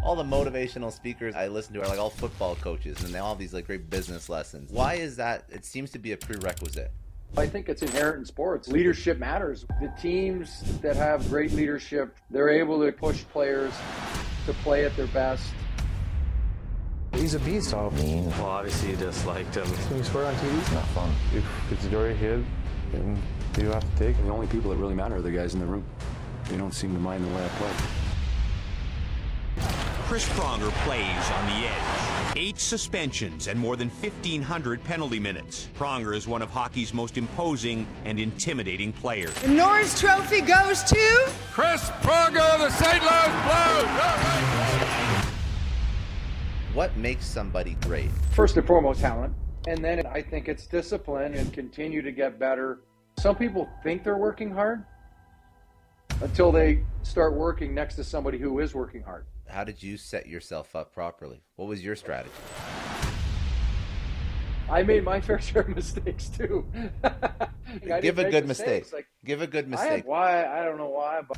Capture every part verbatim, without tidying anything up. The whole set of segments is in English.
All the motivational speakers I listen to are like all football coaches, and they all have these like great business lessons. Why is that? It seems to be a prerequisite. I think it's inherent in sports. Leadership matters. The teams that have great leadership, they're able to push players to play at their best. He's a beast. All mean. Well, obviously you disliked him. Can you swear on T V? It's not fun. If it's your head, then you have to take it. The only people that really matter are the guys in the room. They don't seem to mind the way I play. Chris Pronger plays on the edge. Eight suspensions and more than fifteen hundred penalty minutes. Pronger is one of hockey's most imposing and intimidating players. The Norris Trophy goes to Chris Pronger, the Saint Louis Blues. What makes somebody great? First and foremost, talent. And then I think it's discipline and continue to get better. Some people think they're working hard until they start working next to somebody who is working hard. How did you set yourself up properly? What was your strategy? I made my fair share of mistakes too. Give a good mistake. Like, Give a good I mistake. had, why? I don't know why. But...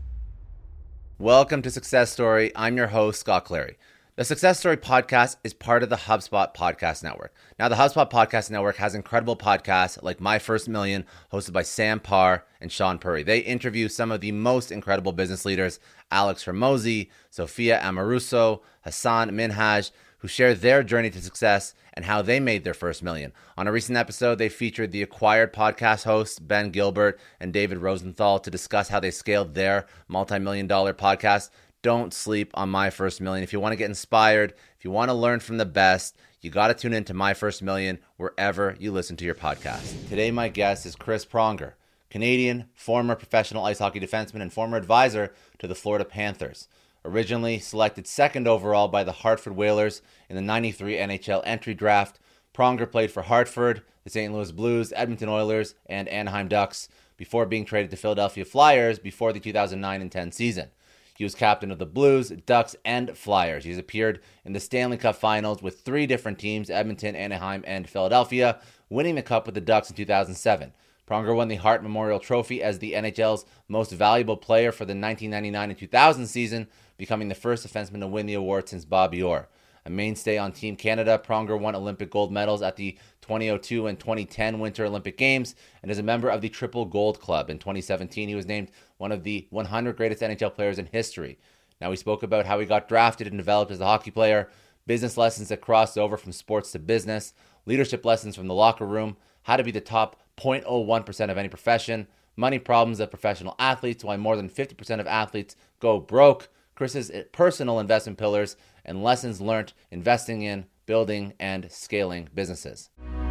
Welcome to Success Story. I'm your host, Scott Clary. The Success Story podcast is part of the HubSpot Podcast Network. Now, the HubSpot Podcast Network has incredible podcasts like My First Million, hosted by Sam Parr and Sean Puri. They interview some of the most incredible business leaders, Alex Hormozi, Sophia Amoruso, Hassan Minhaj, who share their journey to success and how they made their first million. On a recent episode, they featured the Acquired podcast hosts, Ben Gilbert and David Rosenthal, to discuss how they scaled their multi-million dollar podcast. Don't sleep on My First Million. If you want to get inspired, if you want to learn from the best, you got to tune into My First Million wherever you listen to your podcast. Today, my guest is Chris Pronger, Canadian, former professional ice hockey defenseman and former advisor to the Florida Panthers. Originally selected second overall by the Hartford Whalers in the ninety-three N H L entry draft, Pronger played for Hartford, the Saint Louis Blues, Edmonton Oilers, and Anaheim Ducks before being traded to Philadelphia Flyers before the two thousand nine and ten season. He was captain of the Blues, Ducks, and Flyers. He's appeared in the Stanley Cup Finals with three different teams, Edmonton, Anaheim, and Philadelphia, winning the Cup with the Ducks in two thousand seven. Pronger won the Hart Memorial Trophy as the N H L's most valuable player for the nineteen ninety-nine and two thousand season, becoming the first defenseman to win the award since Bobby Orr. A mainstay on Team Canada, Pronger won Olympic gold medals at the twenty oh two and twenty ten Winter Olympic Games and is a member of the Triple Gold Club. In twenty seventeen, he was named one of the one hundred greatest N H L players in history. Now, we spoke about how he got drafted and developed as a hockey player, business lessons that crossed over from sports to business, leadership lessons from the locker room, how to be the top zero point zero one percent of any profession, money problems of professional athletes, why more than fifty percent of athletes go broke, Chris's personal investment pillars, and lessons learned investing in, building, and scaling businesses.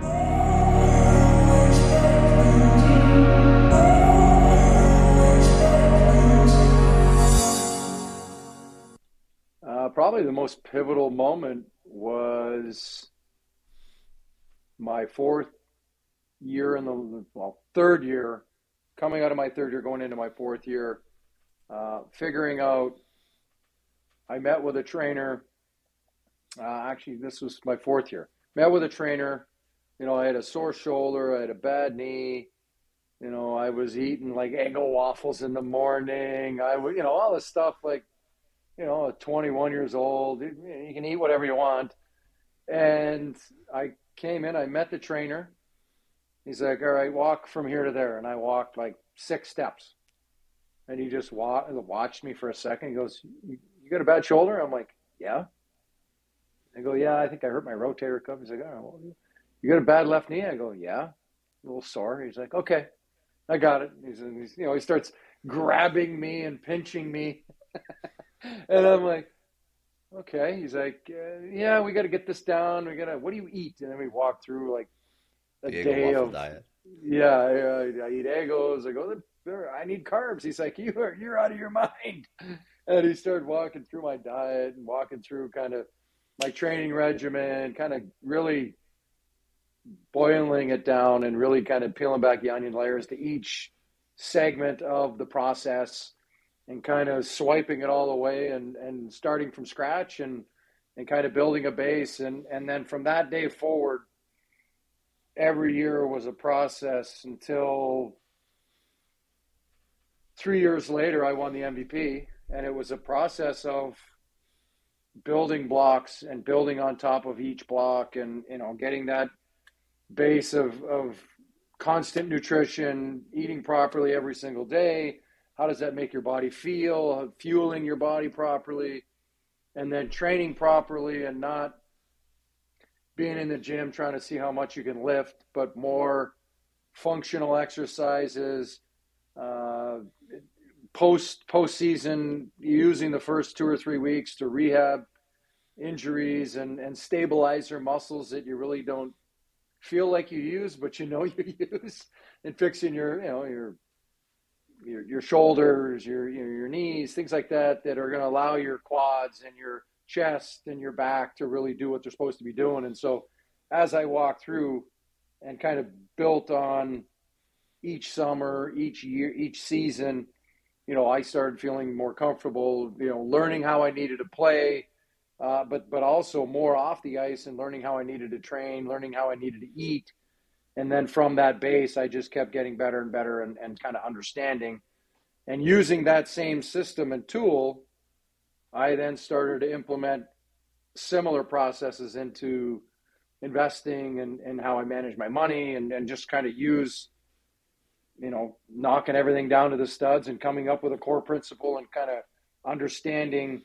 Uh, probably the most pivotal moment was my fourth year in the, well, third year, coming out of my third year, going into my fourth year, uh, figuring out, I met with a trainer. Uh, actually, this was my fourth year. Met with a trainer. You know, I had a sore shoulder. I had a bad knee. You know, I was eating like Eggo waffles in the morning. I would, you know, all this stuff like, you know, at twenty-one years old, you can eat whatever you want. And I came in, I met the trainer. He's like, all right, walk from here to there. And I walked like six steps. And he just wa- watched me for a second. He goes, you got a bad shoulder? I'm like, yeah. I go, yeah, I think I hurt my rotator cuff. He's like, oh, you got a bad left knee? I go, yeah, a little sore. He's like, okay, I got it. He's, he's you know, he starts grabbing me and pinching me. And I'm like, okay. He's like, uh, yeah, we got to get this down. We got to, what do you eat? And then we walk through like a The day waffle of, diet. yeah, I, I eat Eggos. I go, I need carbs. He's like, you are, you're out of your mind. And he started walking through my diet and walking through kind of my training regimen, kind of really boiling it down and really kind of peeling back the onion layers to each segment of the process and kind of swiping it all away and, and starting from scratch and, and kind of building a base. And, and then from that day forward, every year was a process until three years later, I won the M V P. And it was a process of building blocks and building on top of each block, and, you know, getting that base of, of constant nutrition, eating properly every single day. How does that make your body feel? Fueling your body properly, and then training properly, and not being in the gym trying to see how much you can lift, but more functional exercises, uh, post postseason, using the first two or three weeks to rehab injuries and, and stabilize your muscles that you really don't feel like you use, but you know you use, and fixing your, you know, your your your shoulders, your your, your knees, things like that, that are going to allow your quads and your chest and your back to really do what they're supposed to be doing. And so as I walk through and kind of built on each summer, each year, each season, you know, I started feeling more comfortable, you know, learning how I needed to play, uh, but but also more off the ice, and learning how I needed to train, learning how I needed to eat. And then from that base, I just kept getting better and better, and, and kind of understanding. And using that same system and tool, I then started to implement similar processes into investing, and, and how I manage my money, and, and just kind of use, you know, knocking everything down to the studs and coming up with a core principle, and kind of understanding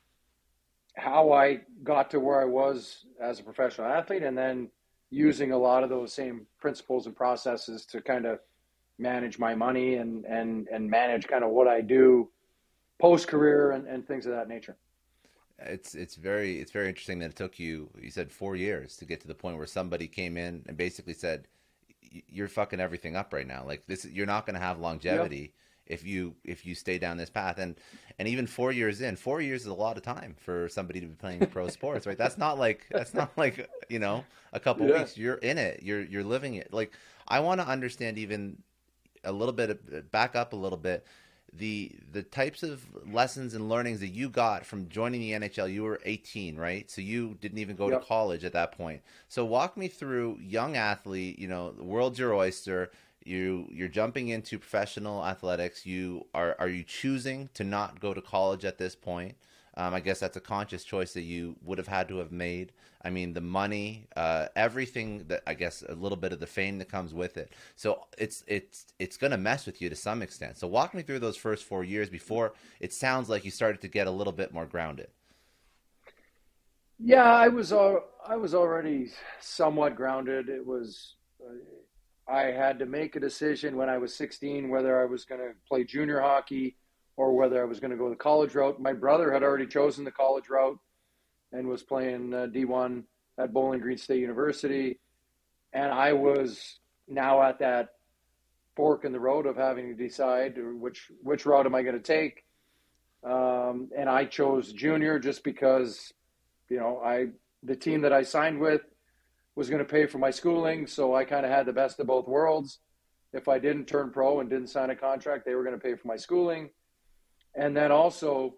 how I got to where I was as a professional athlete, and then using a lot of those same principles and processes to kind of manage my money, and, and, and manage kind of what I do post-career, and, and things of that nature. It's it's very it's very interesting that it took you, you said four years to get to the point where somebody came in and basically said, you're fucking everything up right now. Like, this, you're not going to have longevity yep. if you if you stay down this path. And and even four years in, four years is a lot of time for somebody to be playing pro sports, right? That's not like that's not like you know a couple yeah. weeks. You're in it. You're you're living it. Like, I want to understand even a little bit of, back up a little bit, the the types of lessons and learnings that you got from joining the N H L. You were eighteen, right? So you didn't even go yep. to college at that point. So walk me through, young athlete, you know, the world's your oyster. You you're jumping into professional athletics. You are are you choosing to not go to college at this point? Um, I guess that's a conscious choice that you would have had to have made. I mean, the money, uh, everything that, I guess, a little bit of the fame that comes with it. So it's it's it's going to mess with you to some extent. So walk me through those first four years before it sounds like you started to get a little bit more grounded. Yeah, I was al- I was already somewhat grounded. It was uh, I had to make a decision when I was sixteen whether I was going to play junior hockey or whether I was going to go the college route. My brother had already chosen the college route and was playing uh, D one at Bowling Green State University. And I was now at that fork in the road of having to decide which, which route am I going to take. Um, and I chose junior just because, you know, I, the team that I signed with was going to pay for my schooling. So I kind of had the best of both worlds. If I didn't turn pro and didn't sign a contract, they were going to pay for my schooling. And then also,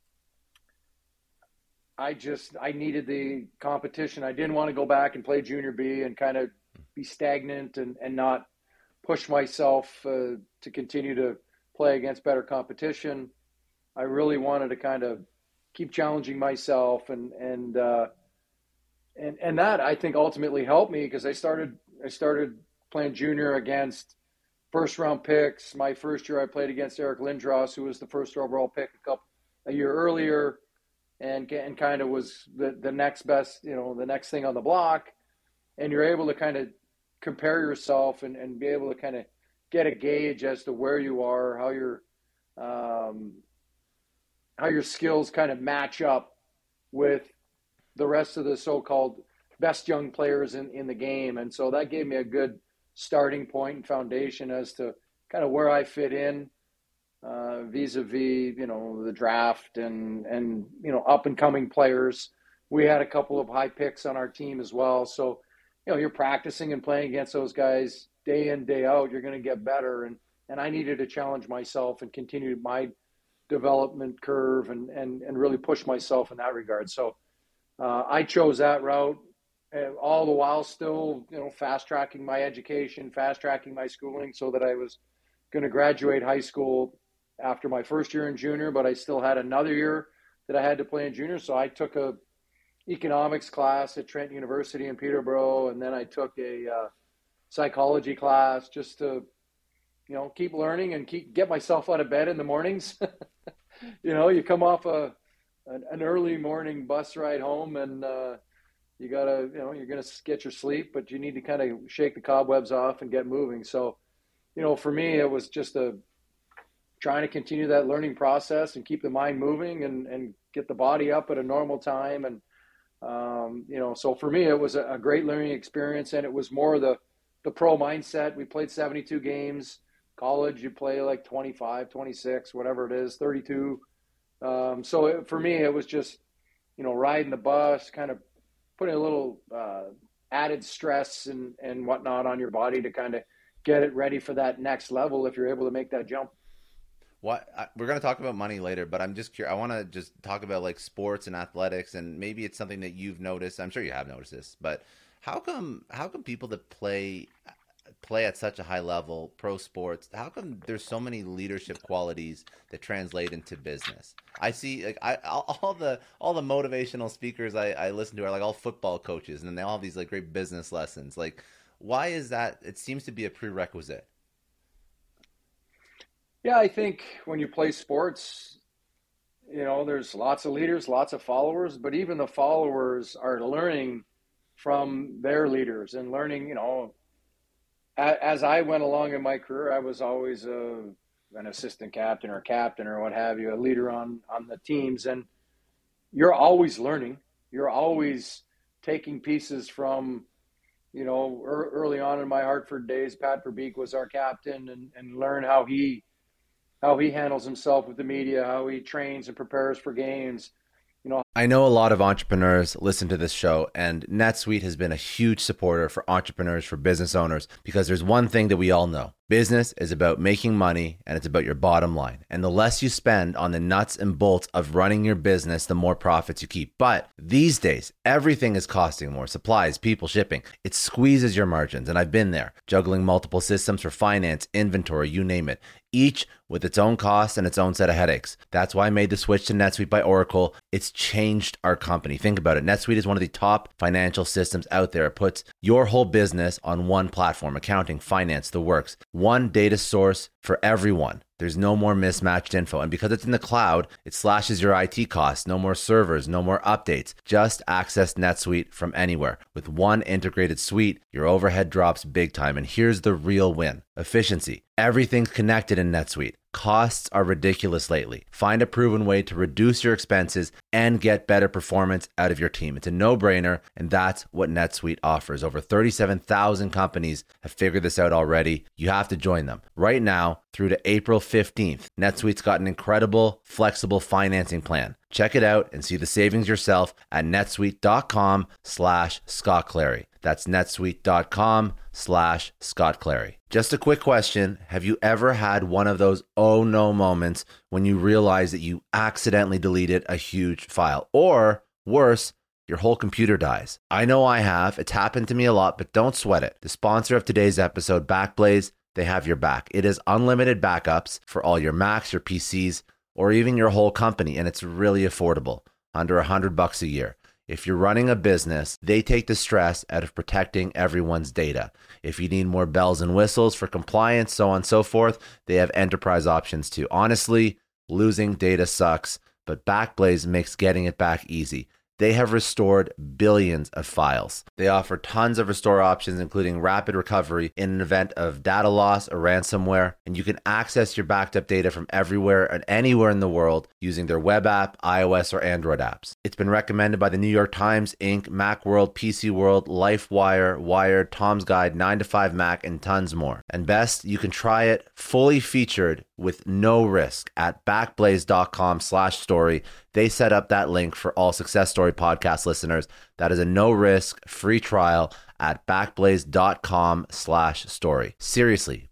I just, I needed the competition. I didn't want to go back and play junior B and kind of be stagnant and, and not push myself uh, to continue to play against better competition. I really wanted to kind of keep challenging myself, and, and, uh, and, and that I think ultimately helped me, because I started, I started playing junior against first round picks. My first year I played against Eric Lindros, who was the first overall pick a couple, a year earlier. And, and kind of was the, the next best, you know, the next thing on the block. And you're able to kind of compare yourself and, and be able to kind of get a gauge as to where you are, how your, um, how your skills kind of match up with the rest of the so-called best young players in, in the game. And so that gave me a good starting point and foundation as to kind of where I fit in. Uh, vis-a-vis, you know, the draft and, and, you know, up and coming players. We had a couple of high picks on our team as well. So, you know, you're practicing and playing against those guys day in, day out, you're going to get better. And, and I needed to challenge myself and continue my development curve and, and, and really push myself in that regard. So uh, I chose that route, and all the while still, you know, fast tracking my education, fast tracking my schooling, so that I was going to graduate high school after my first year in junior, but I still had another year that I had to play in junior. So I took a economics class at Trent University in Peterborough, and then I took a uh, psychology class just to, you know, keep learning and keep get myself out of bed in the mornings. You know, you come off a an, an early morning bus ride home, and uh, you gotta, you know, you're gonna get your sleep, but you need to kind of shake the cobwebs off and get moving. So, you know, for me, it was just a trying to continue that learning process and keep the mind moving and and get the body up at a normal time. And um, you know, so for me, it was a, a great learning experience, and it was more the the pro mindset. We played seventy-two games. College, you play like twenty-five, twenty-six, whatever it is, thirty-two. Um, so it, for me, it was just, you know, riding the bus, kind of putting a little uh, added stress and, and whatnot on your body to kind of get it ready for that next level if you're able to make that jump. What I, we're going to talk about money later, but I'm just curious. I want to just talk about like sports and athletics, and maybe it's something that you've noticed. I'm sure you have noticed this, but how come how come people that play play at such a high level, pro sports, how come there's so many leadership qualities that translate into business? I see like I all the all the motivational speakers I, I listen to are like all football coaches, and then they all have these like great business lessons. Like, why is that? It seems to be a prerequisite. Yeah, I think when you play sports, you know, there's lots of leaders, lots of followers, but even the followers are learning from their leaders and learning, you know, as I went along in my career, I was always a, an assistant captain or captain or what have you, a leader on, on the teams. And you're always learning. You're always taking pieces from, you know, er, early on in my Hartford days, Pat Verbeek was our captain, and, and learn how he how he handles himself with the media, how he trains and prepares for games. You know, I know a lot of entrepreneurs listen to this show, and NetSuite has been a huge supporter for entrepreneurs, for business owners, because there's one thing that we all know. Business is about making money, and it's about your bottom line. And the less you spend on the nuts and bolts of running your business, the more profits you keep. But these days, everything is costing more. Supplies, people, shipping. It squeezes your margins, and I've been there, juggling multiple systems for finance, inventory, you name it, each with its own costs and its own set of headaches. That's why I made the switch to NetSuite by Oracle. It's changed our company. Think about it. NetSuite is one of the top financial systems out there. It puts your whole business on one platform: accounting, finance, the works. One data source for everyone. There's no more mismatched info. And because it's in the cloud, it slashes your I T costs. No more servers, no more updates. Just access NetSuite from anywhere. With one integrated suite, your overhead drops big time. And here's the real win: efficiency. Everything's connected in NetSuite. Costs are ridiculous lately. Find a proven way to reduce your expenses and get better performance out of your team. It's a no-brainer, and that's what NetSuite offers. Over thirty-seven thousand companies have figured this out already. You have to join them. Right now, through to April fifteenth, NetSuite's got an incredible, flexible financing plan. Check it out and see the savings yourself at netsuite.com slash Scott Clary. That's netsuite.com slash Scott Clary. Just a quick question. Have you ever had one of those oh no moments when you realize that you accidentally deleted a huge file? Or worse, your whole computer dies. I know I have. It's happened to me a lot, but don't sweat it. The sponsor of today's episode, Backblaze, they have your back. It is unlimited backups for all your Macs, your P Cs, or even your whole company, and it's really affordable, under a hundred bucks a year. If you're running a business, they take the stress out of protecting everyone's data. If you need more bells and whistles for compliance, so on and so forth, they have enterprise options too. Honestly, losing data sucks, but Backblaze makes getting it back easy. They have restored billions of files. They offer tons of restore options, including rapid recovery in an event of data loss or ransomware, and you can access your backed up data from everywhere and anywhere in the world using their web app, iOS, or Android apps. It's been recommended by the New York Times, Incorporated, Macworld, P C World, LifeWire, Wired, Tom's Guide, nine to five Mac, and tons more. And best, you can try it fully featured with no risk at backblaze.com slash story. They set up that link for all Success Story podcast listeners. That is a no-risk, free trial at backblaze.com slash story. Seriously,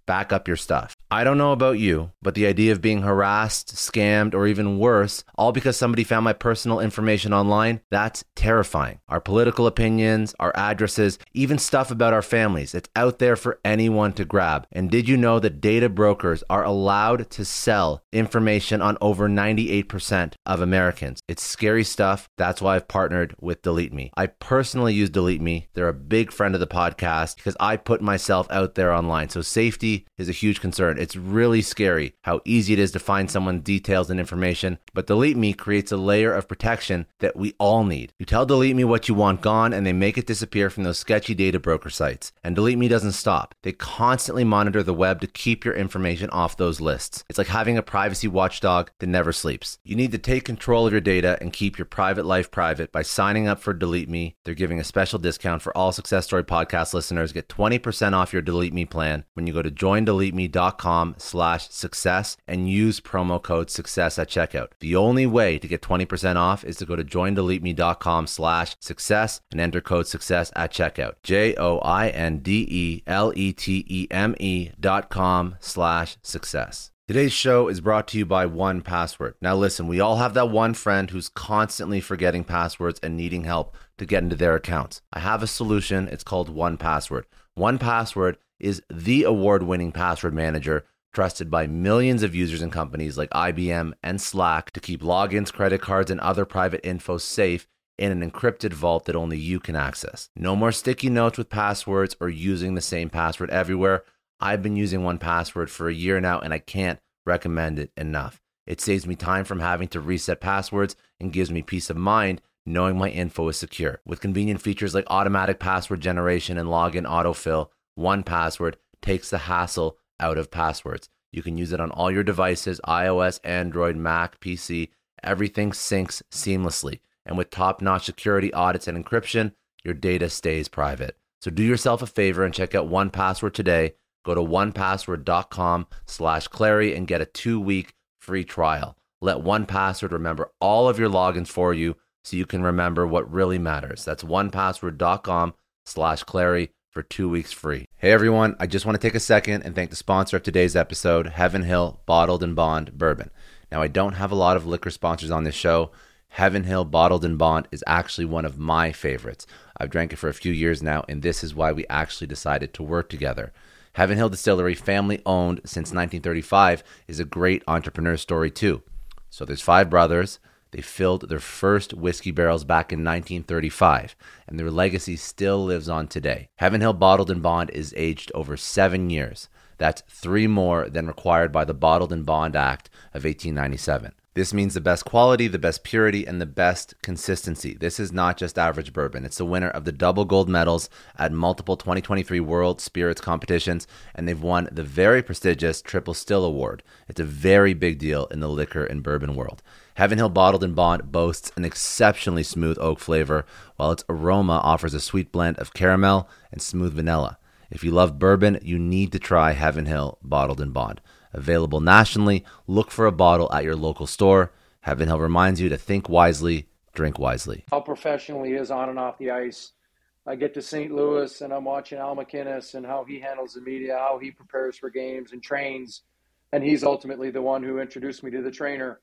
back up your stuff. I don't know about you, but the idea of being harassed, scammed, or even worse, all because somebody found my personal information online, that's terrifying. Our political opinions, our addresses, even stuff about our families, it's out there for anyone to grab. And did you know that data brokers are allowed to sell information on over ninety-eight percent of Americans? It's scary stuff. That's why I've partnered with Delete Me. I personally use Delete Me. They're a big friend of the podcast because I put myself out there online. So safety is a huge concern. It's really scary how easy it is to find someone's details and information, but Delete Me creates a layer of protection that we all need. You tell Delete Me what you want gone, and they make it disappear from those sketchy data broker sites. And Delete Me doesn't stop. They constantly monitor the web to keep your information off those lists. It's like having a privacy watchdog that never sleeps. You need to take control of your data and keep your private life private by signing up for Delete Me. They're giving a special discount for all Success Story podcast listeners. Get twenty percent off your Delete Me plan when you go to join delete me dot com slash success and use promo code success at checkout. The only way to get twenty percent off is to go to join delete me dot com slash success and enter code success at checkout. J O I N D E L E T E M E dot com slash success. Today's show is brought to you by one password. Now listen, we all have that one friend who's constantly forgetting passwords and needing help to get into their accounts. I have a solution. It's called one password. one password is the award-winning password manager trusted by millions of users and companies like I B M and Slack to keep logins, credit cards, and other private info safe in an encrypted vault that only you can access. No more sticky notes with passwords or using the same password everywhere. I've been using one password for a year now, and I can't recommend it enough. It saves me time from having to reset passwords and gives me peace of mind knowing my info is secure. With convenient features like automatic password generation and login autofill, one password takes the hassle out of passwords. You can use it on all your devices, iOS, Android, Mac, P C. Everything syncs seamlessly. And with top-notch security audits and encryption, your data stays private. So do yourself a favor and check out one password today. Go to one password dot com slash Clary and get a two-week free trial. Let one password remember all of your logins for you so you can remember what really matters. That's one password dot com slash Clary for two weeks free. Hey everyone, I just want to take a second and thank the sponsor of today's episode, Heaven Hill Bottled and Bond Bourbon. Now, I don't have a lot of liquor sponsors on this show. Heaven Hill Bottled and Bond is actually one of my favorites. I've drank it for a few years now, and this is why we actually decided to work together. Heaven Hill Distillery, family owned since nineteen thirty-five, is a great entrepreneur story too. So there's five brothers. They filled their first whiskey barrels back in nineteen thirty-five, and their legacy still lives on today. Heaven Hill Bottled and Bond is aged over seven years. That's three more than required by the Bottled and Bond Act of eighteen ninety-seven. This means the best quality, the best purity, and the best consistency. This is not just average bourbon. It's the winner of the double gold medals at multiple twenty twenty-three World Spirits competitions, and they've won the very prestigious Triple Still Award. It's a very big deal in the liquor and bourbon world. Heaven Hill Bottled and Bond boasts an exceptionally smooth oak flavor, while its aroma offers a sweet blend of caramel and smooth vanilla. If you love bourbon, you need to try Heaven Hill Bottled and Bond. Available nationally, look for a bottle at your local store. Heaven Hill reminds you to think wisely, drink wisely. How professional he is on and off the ice. I get to Saint Louis and I'm watching Al McInnes and how he handles the media, how he prepares for games and trains. And he's ultimately the one who introduced me to the trainer.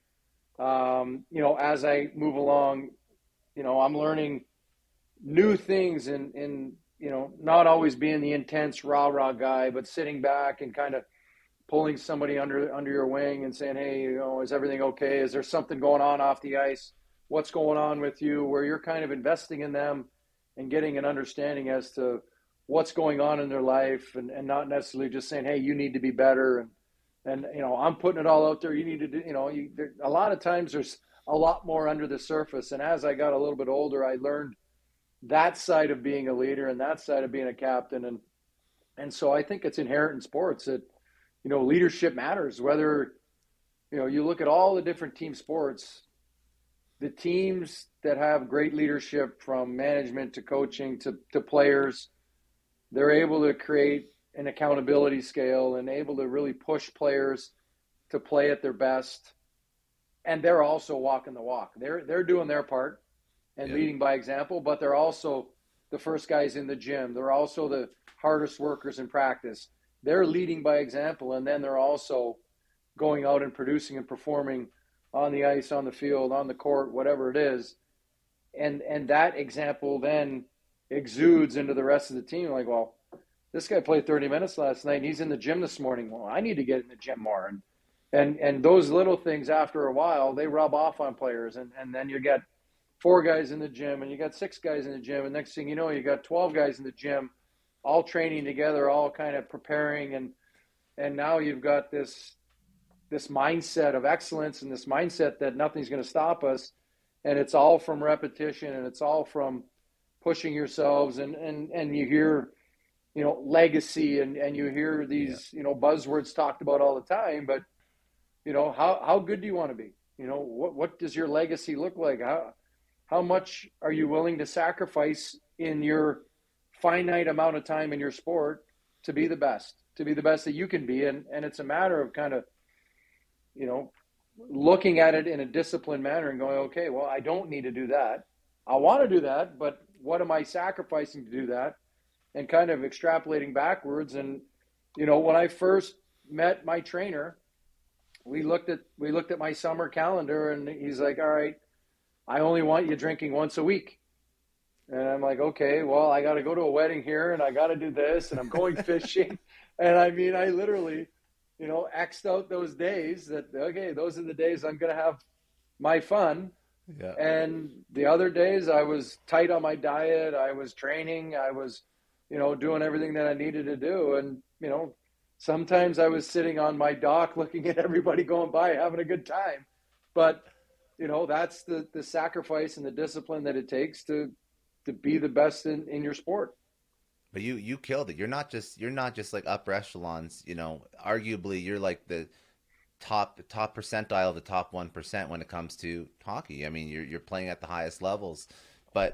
Um, you know, as I move along, you know, I'm learning new things and, and, you know, not always being the intense rah-rah guy, but sitting back and kind of pulling somebody under under your wing and saying, hey, you know, is everything okay? Is there something going on off the ice? What's going on with you? Where you're kind of investing in them and getting an understanding as to what's going on in their life, and, and not necessarily just saying, hey, you need to be better. And, and you know, I'm putting it all out there. You need to do, you know, you, there, a lot of times there's a lot more under the surface. And as I got a little bit older, I learned that side of being a leader and that side of being a captain. And, and so I think it's inherent in sports that, you know, leadership matters. Whether, you know, you look at all the different team sports, the teams that have great leadership from management to coaching to, to players, they're able to create an accountability scale and able to really push players to play at their best. And they're also walking the walk. They're, they're doing their part and yeah. leading by example, but they're also the first guys in the gym. They're also the hardest workers in practice. they're leading by example, and then they're also going out and producing and performing on the ice, on the field, on the court, whatever it is. And and that example then exudes into the rest of the team. Like, well, this guy played thirty minutes last night, and he's in the gym this morning. Well, I need to get in the gym more. And and and those little things, after a while, they rub off on players. And, and then you get four guys in the gym, and you got six guys in the gym. And next thing you know, you got twelve guys in the gym, all training together, all kind of preparing. And and now you've got this this mindset of excellence and this mindset that nothing's going to stop us. And it's all from repetition, and it's all from pushing yourselves. And, and, and you hear, you know, legacy, and, and you hear these, yeah. you know, buzzwords talked about all the time. But, you know, how, how good do you want to be? You know, what, what does your legacy look like? How, how much are you willing to sacrifice in your finite amount of time in your sport to be the best, to be the best that you can be? And, and it's a matter of kind of, you know, looking at it in a disciplined manner and going, okay, well, I don't need to do that. I want to do that, but what am I sacrificing to do that? And kind of extrapolating backwards. And, you know, when I first met my trainer, we looked at, we looked at my summer calendar, and he's like, all right, I only want you drinking once a week. And I'm like, okay, well, I got to go to a wedding here, and I got to do this, and I'm going fishing. And I mean, I literally, you know, X'd out those days that, okay, those are the days I'm going to have my fun. Yeah. And the other days I was tight on my diet. I was training. I was, you know, doing everything that I needed to do. And, you know, sometimes I was sitting on my dock looking at everybody going by, having a good time. But, you know, that's the, the sacrifice and the discipline that it takes to, to be the best in, in your sport. But you, you killed it. You're not just you're not just like upper echelons. You know, arguably you're like the top top percentile of the top one percent when it comes to hockey. I mean, you're you're playing at the highest levels. But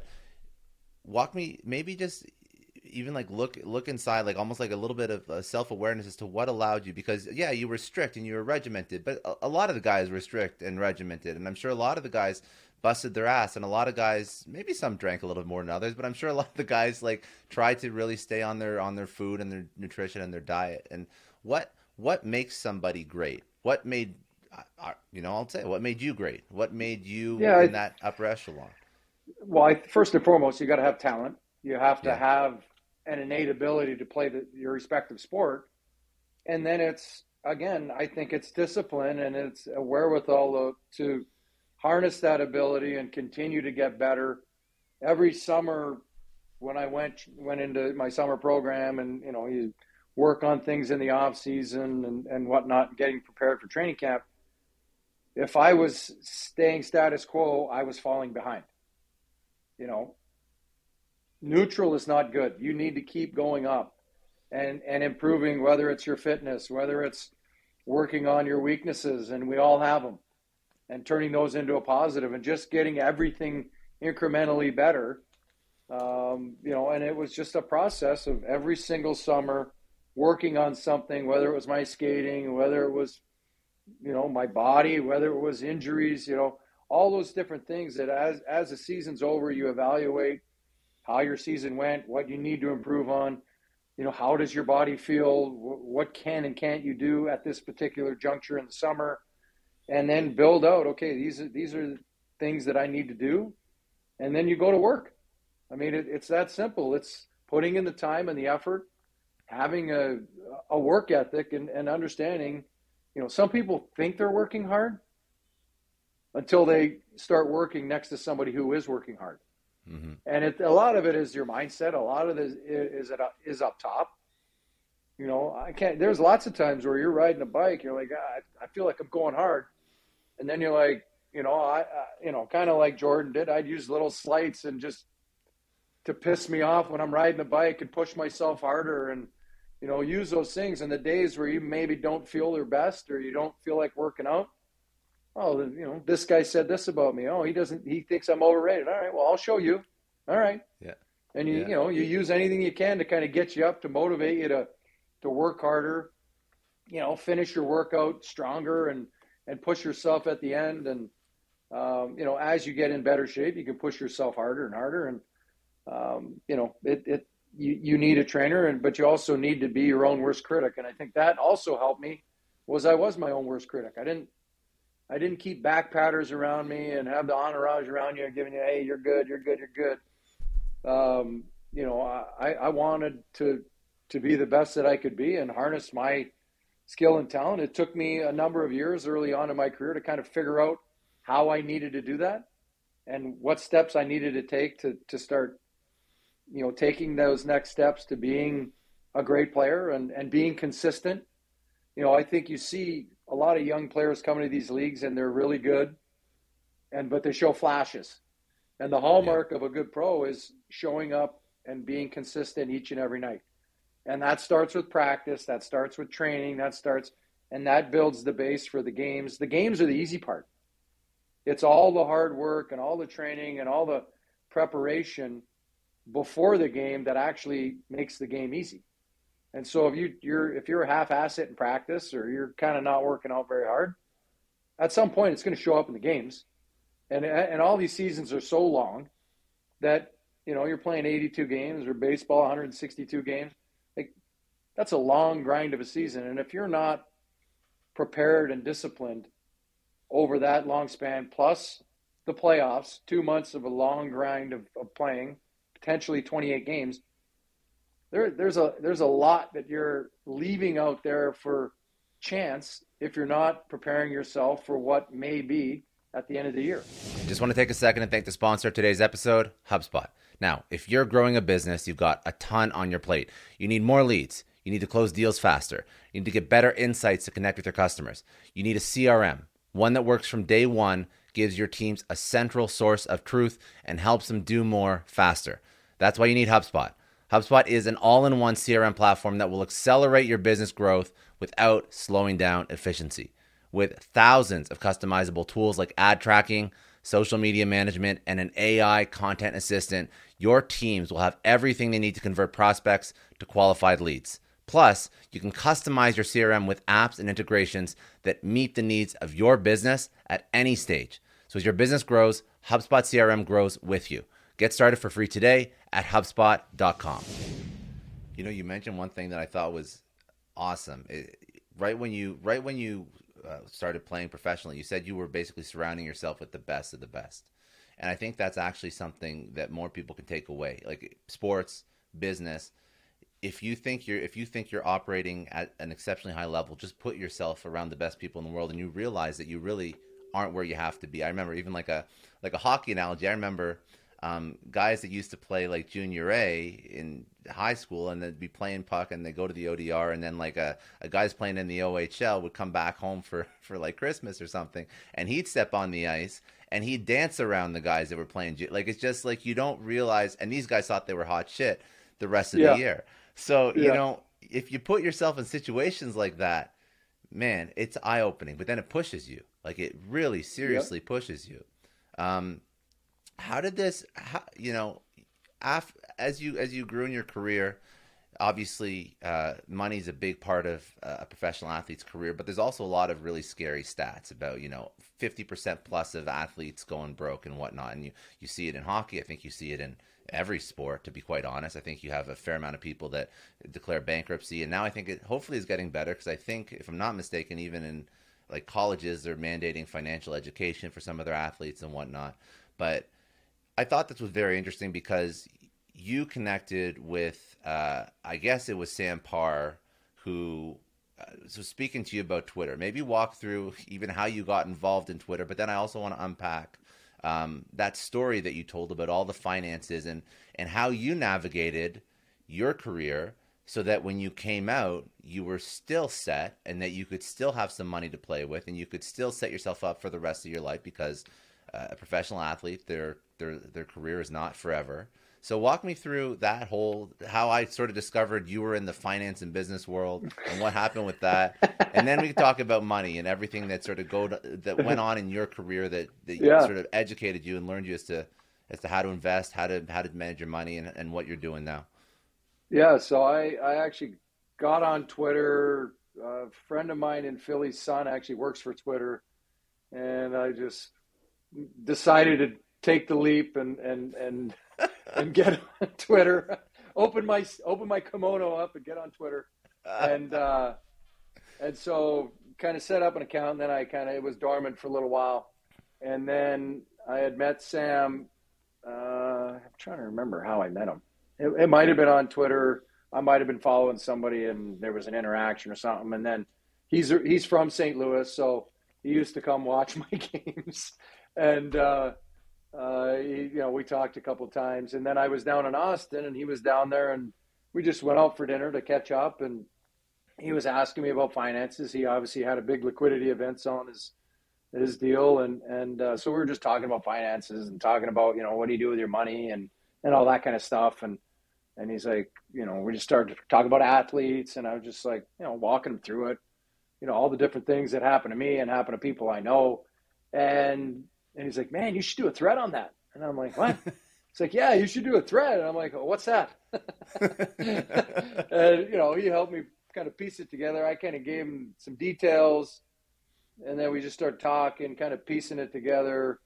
walk me, maybe just even like look look inside, like almost like a little bit of uh, self awareness as to what allowed you. Because yeah, you were strict and you were regimented, but a, a lot of the guys were strict and regimented, and I'm sure a lot of the guys busted their ass, and a lot of guys, maybe some drank a little bit more than others, but I'm sure a lot of the guys like tried to really stay on their on their food and their nutrition and their diet. And what what makes somebody great? What made uh, you know? I'll say, what made you great? What made you yeah, in I, that upper echelon? Well, I, first and foremost, you got to have talent. You have to yeah. have an innate ability to play the, your respective sport, and then it's again, I think it's discipline, and it's a wherewithal to, to harness that ability and continue to get better. Every summer when I went went into my summer program, and you know, you work on things in the off season and, and whatnot, getting prepared for training camp. If I was staying status quo, I was falling behind. You know, neutral is not good. You need to keep going up and, and improving, whether it's your fitness, whether it's working on your weaknesses, and we all have them, and turning those into a positive and just getting everything incrementally better. Um, you know, and it was just a process of every single summer working on something, whether it was my skating, whether it was, you know, my body, whether it was injuries, you know, all those different things that as, as the season's over, you evaluate how your season went, what you need to improve on, you know, how does your body feel, what can and can't you do at this particular juncture in the summer. And then build out, okay, these are, these are things that I need to do. And then you go to work. I mean, it, it's that simple. It's putting in the time and the effort, having a, a work ethic, and, and understanding, you know, some people think they're working hard until they start working next to somebody who is working hard. Mm-hmm. And it, a lot of it is your mindset. A lot of it is, is, it up, is up top. You know, I can't, there's lots of times where you're riding a bike, you're like, ah, I feel like I'm going hard. And then you're like, you know, I, I you know, kind of like Jordan did. I'd use little slights and just to piss me off when I'm riding the bike and push myself harder, and, you know, use those things. And the days where you maybe don't feel your best, or you don't feel like working out, oh, you know, this guy said this about me. Oh, he doesn't, he thinks I'm overrated. All right, well, I'll show you. All right. Yeah. And you, yeah. you know, you use anything you can to kind of get you up, to motivate you to, to work harder, you know, finish your workout stronger, and, and push yourself at the end. And, um, you know, as you get in better shape, you can push yourself harder and harder. And, um, you know, it, it, you, you need a trainer, and but you also need to be your own worst critic. And I think that also helped me was I was my own worst critic. I didn't I didn't keep back patters around me and have the entourage around you giving you, hey, you're good, you're good, you're good. Um, you know, I, I wanted to to be the best that I could be and harness my skill and talent. It took me a number of years early on in my career to kind of figure out how I needed to do that and what steps I needed to take to to start, you know, taking those next steps to being a great player and, and being consistent. You know, I think you see a lot of young players coming to these leagues and they're really good, and but they show flashes. And the hallmark yeah. of a good pro is showing up and being consistent each and every night. And that starts with practice, that starts with training, that starts, and that builds the base for the games. The games are the easy part. It's all the hard work and all the training and all the preparation before the game that actually makes the game easy. And so if you, you're if you're a half-ass it in practice or you're kind of not working out very hard, at some point it's going to show up in the games. And and all these seasons are so long that, you know, you're playing eighty-two games or baseball one hundred sixty-two games. Like, that's a long grind of a season. And if you're not prepared and disciplined over that long span, plus the playoffs, two months of a long grind of, of playing, potentially twenty-eight games, there there's a there's a lot that you're leaving out there for chance if you're not preparing yourself for what may be at the end of the year. Just want to take a second and thank the sponsor of today's episode, HubSpot. Now, if you're growing a business, you've got a ton on your plate. You need more leads. You need to close deals faster. You need to get better insights to connect with your customers. You need a C R M, one that works from day one, gives your teams a central source of truth, and helps them do more faster. That's why you need HubSpot. HubSpot is an all-in-one C R M platform that will accelerate your business growth without slowing down efficiency. With thousands of customizable tools like ad tracking, social media management, and an A I content assistant, your teams will have everything they need to convert prospects to qualified leads. Plus, you can customize your C R M with apps and integrations that meet the needs of your business at any stage. So as your business grows, HubSpot C R M grows with you. Get started for free today at HubSpot dot com. You know, you mentioned one thing that I thought was awesome. It, right when you, right when you uh, started playing professionally, you said you were basically surrounding yourself with the best of the best. And I think that's actually something that more people can take away. Like sports, business. If you think you're, if you think you're operating at an exceptionally high level, just put yourself around the best people in the world, and you realize that you really aren't where you have to be. I remember even like a, like a hockey analogy. I remember Um, guys that used to play like junior A in high school and they'd be playing puck and they go to the O D R, and then like a, a guy's playing in the O H L would come back home for, for like Christmas or something, and he'd step on the ice and he'd dance around the guys that were playing. Like, it's just like you don't realize, and these guys thought they were hot shit the rest of yeah. the year. So, yeah. you know, if you put yourself in situations like that, man, it's eye-opening, but then it pushes you. Like, it really seriously yeah. pushes you. Um, How did this, how, you know, af, as you as you grew in your career, obviously uh, money is a big part of uh, a professional athlete's career, but there's also a lot of really scary stats about, you know, fifty percent plus of athletes going broke and whatnot. And you, you see it in hockey. I think you see it in every sport, to be quite honest. I think you have a fair amount of people that declare bankruptcy. And now I think it hopefully is getting better, because I think, if I'm not mistaken, even in like colleges, they're mandating financial education for some of their athletes and whatnot. But I thought this was very interesting because you connected with, uh, I guess it was Sam Parr, who uh, was speaking to you about Twitter. Maybe walk through even how you got involved in Twitter, but then I also want to unpack um, that story that you told about all the finances and, and how you navigated your career so that when you came out, you were still set and that you could still have some money to play with and you could still set yourself up for the rest of your life, because uh, a professional athlete, their their their career is not forever. So walk me through that whole, how I sort of discovered you were in the finance and business world and what happened with that. And then we can talk about money and everything that sort of go to, that went on in your career that, that yeah. sort of educated you and learned you as to as to how to invest, how to how to manage your money, and, and what you're doing now. Yeah, so I, I actually got on Twitter. A friend of mine in Philly's son actually works for Twitter, and I just decided to take the leap and and and and get on Twitter. open my open my kimono up and get on Twitter, and uh, and so kind of set up an account. And then I kind of it was dormant for a little while, and then I had met Sam. Uh, I'm trying to remember how I met him. It, it might have been on Twitter. I might have been following somebody, and there was an interaction or something. And then he's he's from Saint Louis, so he used to come watch my games, and. Uh, Uh, he, you know, we talked a couple of times, and then I was down in Austin, and he was down there, and we just went out for dinner to catch up. And he was asking me about finances. He obviously had a big liquidity events on his his deal, and and uh, so we were just talking about finances and talking about, you know, what do you do with your money and and all that kind of stuff. And and he's like, you know, we just started to talk about athletes, and I was just like, you know, walking him through it, you know, all the different things that happen to me and happen to people I know, and. And he's like, man, you should do a thread on that. And I'm like, what? He's like, yeah, you should do a thread. And I'm like, oh, what's that? And, you know, he helped me kind of piece it together. I kind of gave him some details. And then we just started talking, kind of piecing it together.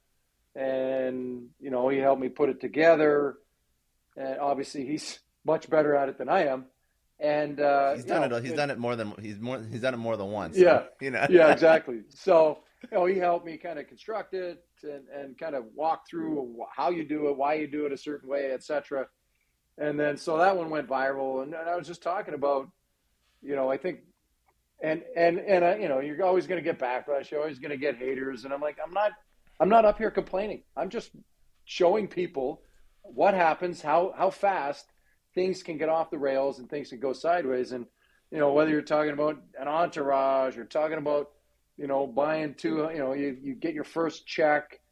And, you know, he helped me put it together. And obviously he's much better at it than I am. And uh, he's done know, it. He's it, done it more than he's more. He's done it more than once. Yeah, so, you know. Yeah, exactly. So, you know, he helped me kind of construct it and, and kind of walk through how you do it, why you do it a certain way, et cetera. And then, so that one went viral. And, and I was just talking about, you know, I think, and, and, and, uh, you know, you're always going to get backlash. You're always going to get haters. And I'm like, I'm not, I'm not up here complaining. I'm just showing people what happens, how, how fast things can get off the rails and things can go sideways. And, you know, whether you're talking about an entourage or talking about, you know, buying two, you know, you, you get your first check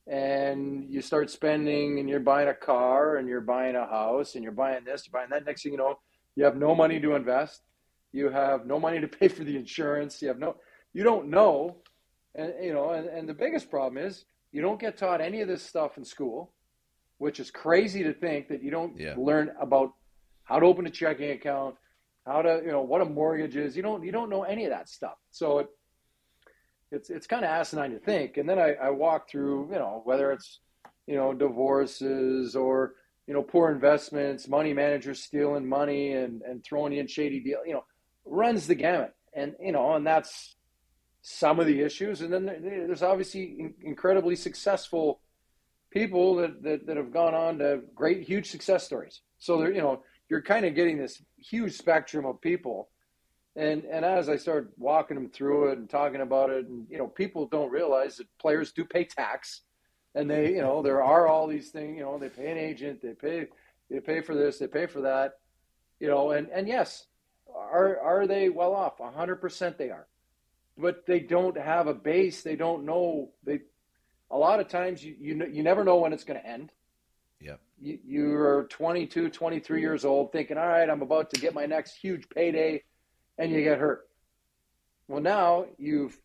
and you start spending and you're buying a car and you're buying a house and you're buying this, you're buying that. Next thing you know, you have no money to invest. You have no money to pay for the insurance. You have no, you don't know. And, you know, and, and the biggest problem is you don't get taught any of this stuff in school, which is crazy to think that you don't yeah. learn about how to open a checking account, how to, you know, what a mortgage is. You don't, you don't know any of that stuff. So it, it's, it's kind of asinine to think. And then I, I walk through, you know, whether it's, you know, divorces or, you know, poor investments, money managers stealing money and, and throwing in shady deal, you know, runs the gamut. And, you know, and that's some of the issues. And then there's obviously incredibly successful people that, that, that have gone on to great, huge success stories. So they're, you know, you're kind of getting this huge spectrum of people. And and as I started walking them through it and talking about it, and, you know, people don't realize that players do pay tax. And they, you know, there are all these things, you know, they pay an agent, they pay, they pay for this, they pay for that, you know, and, and yes, are, are they well off? A hundred percent they are, but they don't have a base. They don't know. They, a lot of times you, you, you never know when it's going to end. Yep. You, you're twenty-two, twenty-three years old thinking, all right, I'm about to get my next huge payday, and you get hurt. Well, now you've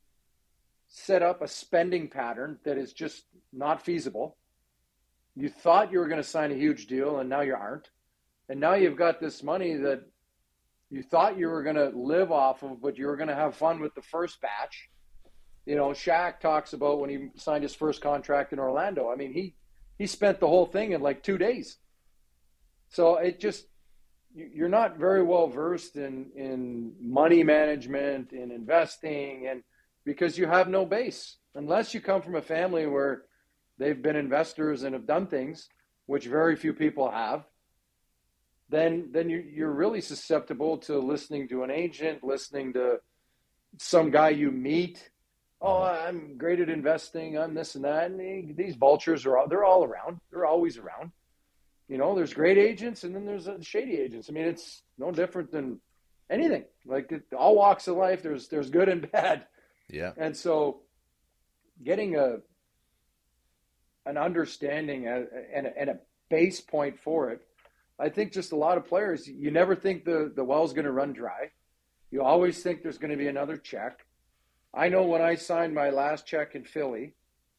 set up a spending pattern that is just not feasible. You thought you were going to sign a huge deal, and now you aren't. And now you've got this money that you thought you were going to live off of, but you were going to have fun with the first batch. You know, Shaq talks about when he signed his first contract in Orlando. I mean, he he spent the whole thing in like two days. So it just, you're not very well versed in, in money management, in investing, and because you have no base. Unless you come from a family where they've been investors and have done things, which very few people have, then then you, you're really susceptible to listening to an agent, listening to some guy you meet. Oh, I'm great at investing. I'm this and that. And they, these vultures are all, they're all around. They're always around. You know, there's great agents and then there's shady agents. I mean, it's no different than anything. Like it, all walks of life, there's there's good and bad. Yeah. And so getting a an understanding and a, and a base point for it, I think just a lot of players, you never think the, the well's going to run dry. You always think there's going to be another check. I know when I signed my last check in Philly,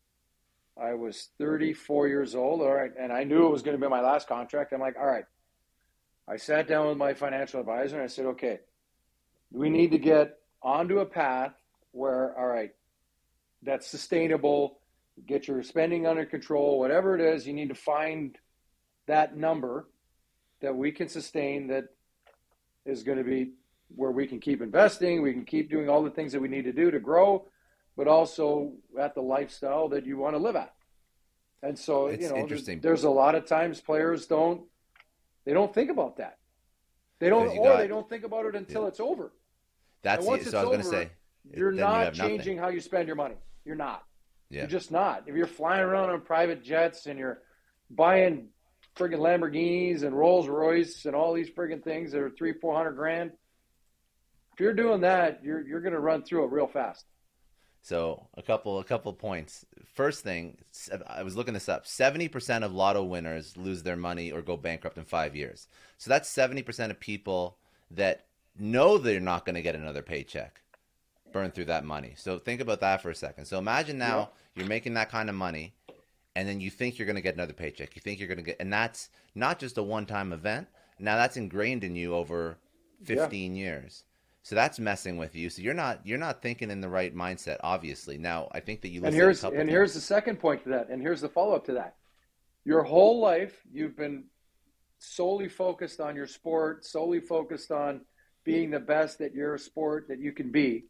I was thirty-four years old, all right, and I knew it was going to be my last contract. I'm like, all right. I sat down with my financial advisor and I said, okay, we need to get onto a path where, all right, that's sustainable, get your spending under control, whatever it is, you need to find that number. that we can sustain, that is going to be where we can keep investing, we can keep doing all the things that we need to do to grow, but also at the lifestyle that you want to live at. And so, It's you know, interesting. there's a lot of times players don't, they don't think about that. They don't, Because you or got- they don't think about it until it's over. That's And the, once so it's I was going to over, say, You're then you not have nothing. changing how you spend your money. You're not. Yeah. You're just not. If you're flying around on private jets and you're buying friggin' Lamborghinis and Rolls Royce and all these friggin' things that are three, four hundred grand, if you're doing that, you're you're going to run through it real fast. So a couple a couple points. First thing, I was looking this up. seventy percent of lotto winners lose their money or go bankrupt in five years. So that's seventy percent of people that know they're not going to get another paycheck, burn through that money. So think about that for a second. So imagine now Yeah. you're making that kind of money, and then you think you're going to get another paycheck. You think you're going to get, and that's not just a one-time event. Now that's ingrained in you over fifteen yeah. years. So that's messing with you. So you're not you're not thinking in the right mindset, obviously. Now I think that you And listed here's a couple and things. here's the second point to that, and here's the follow-up to that. Your whole life you've been solely focused on your sport, solely focused on being the best at your sport that you can be.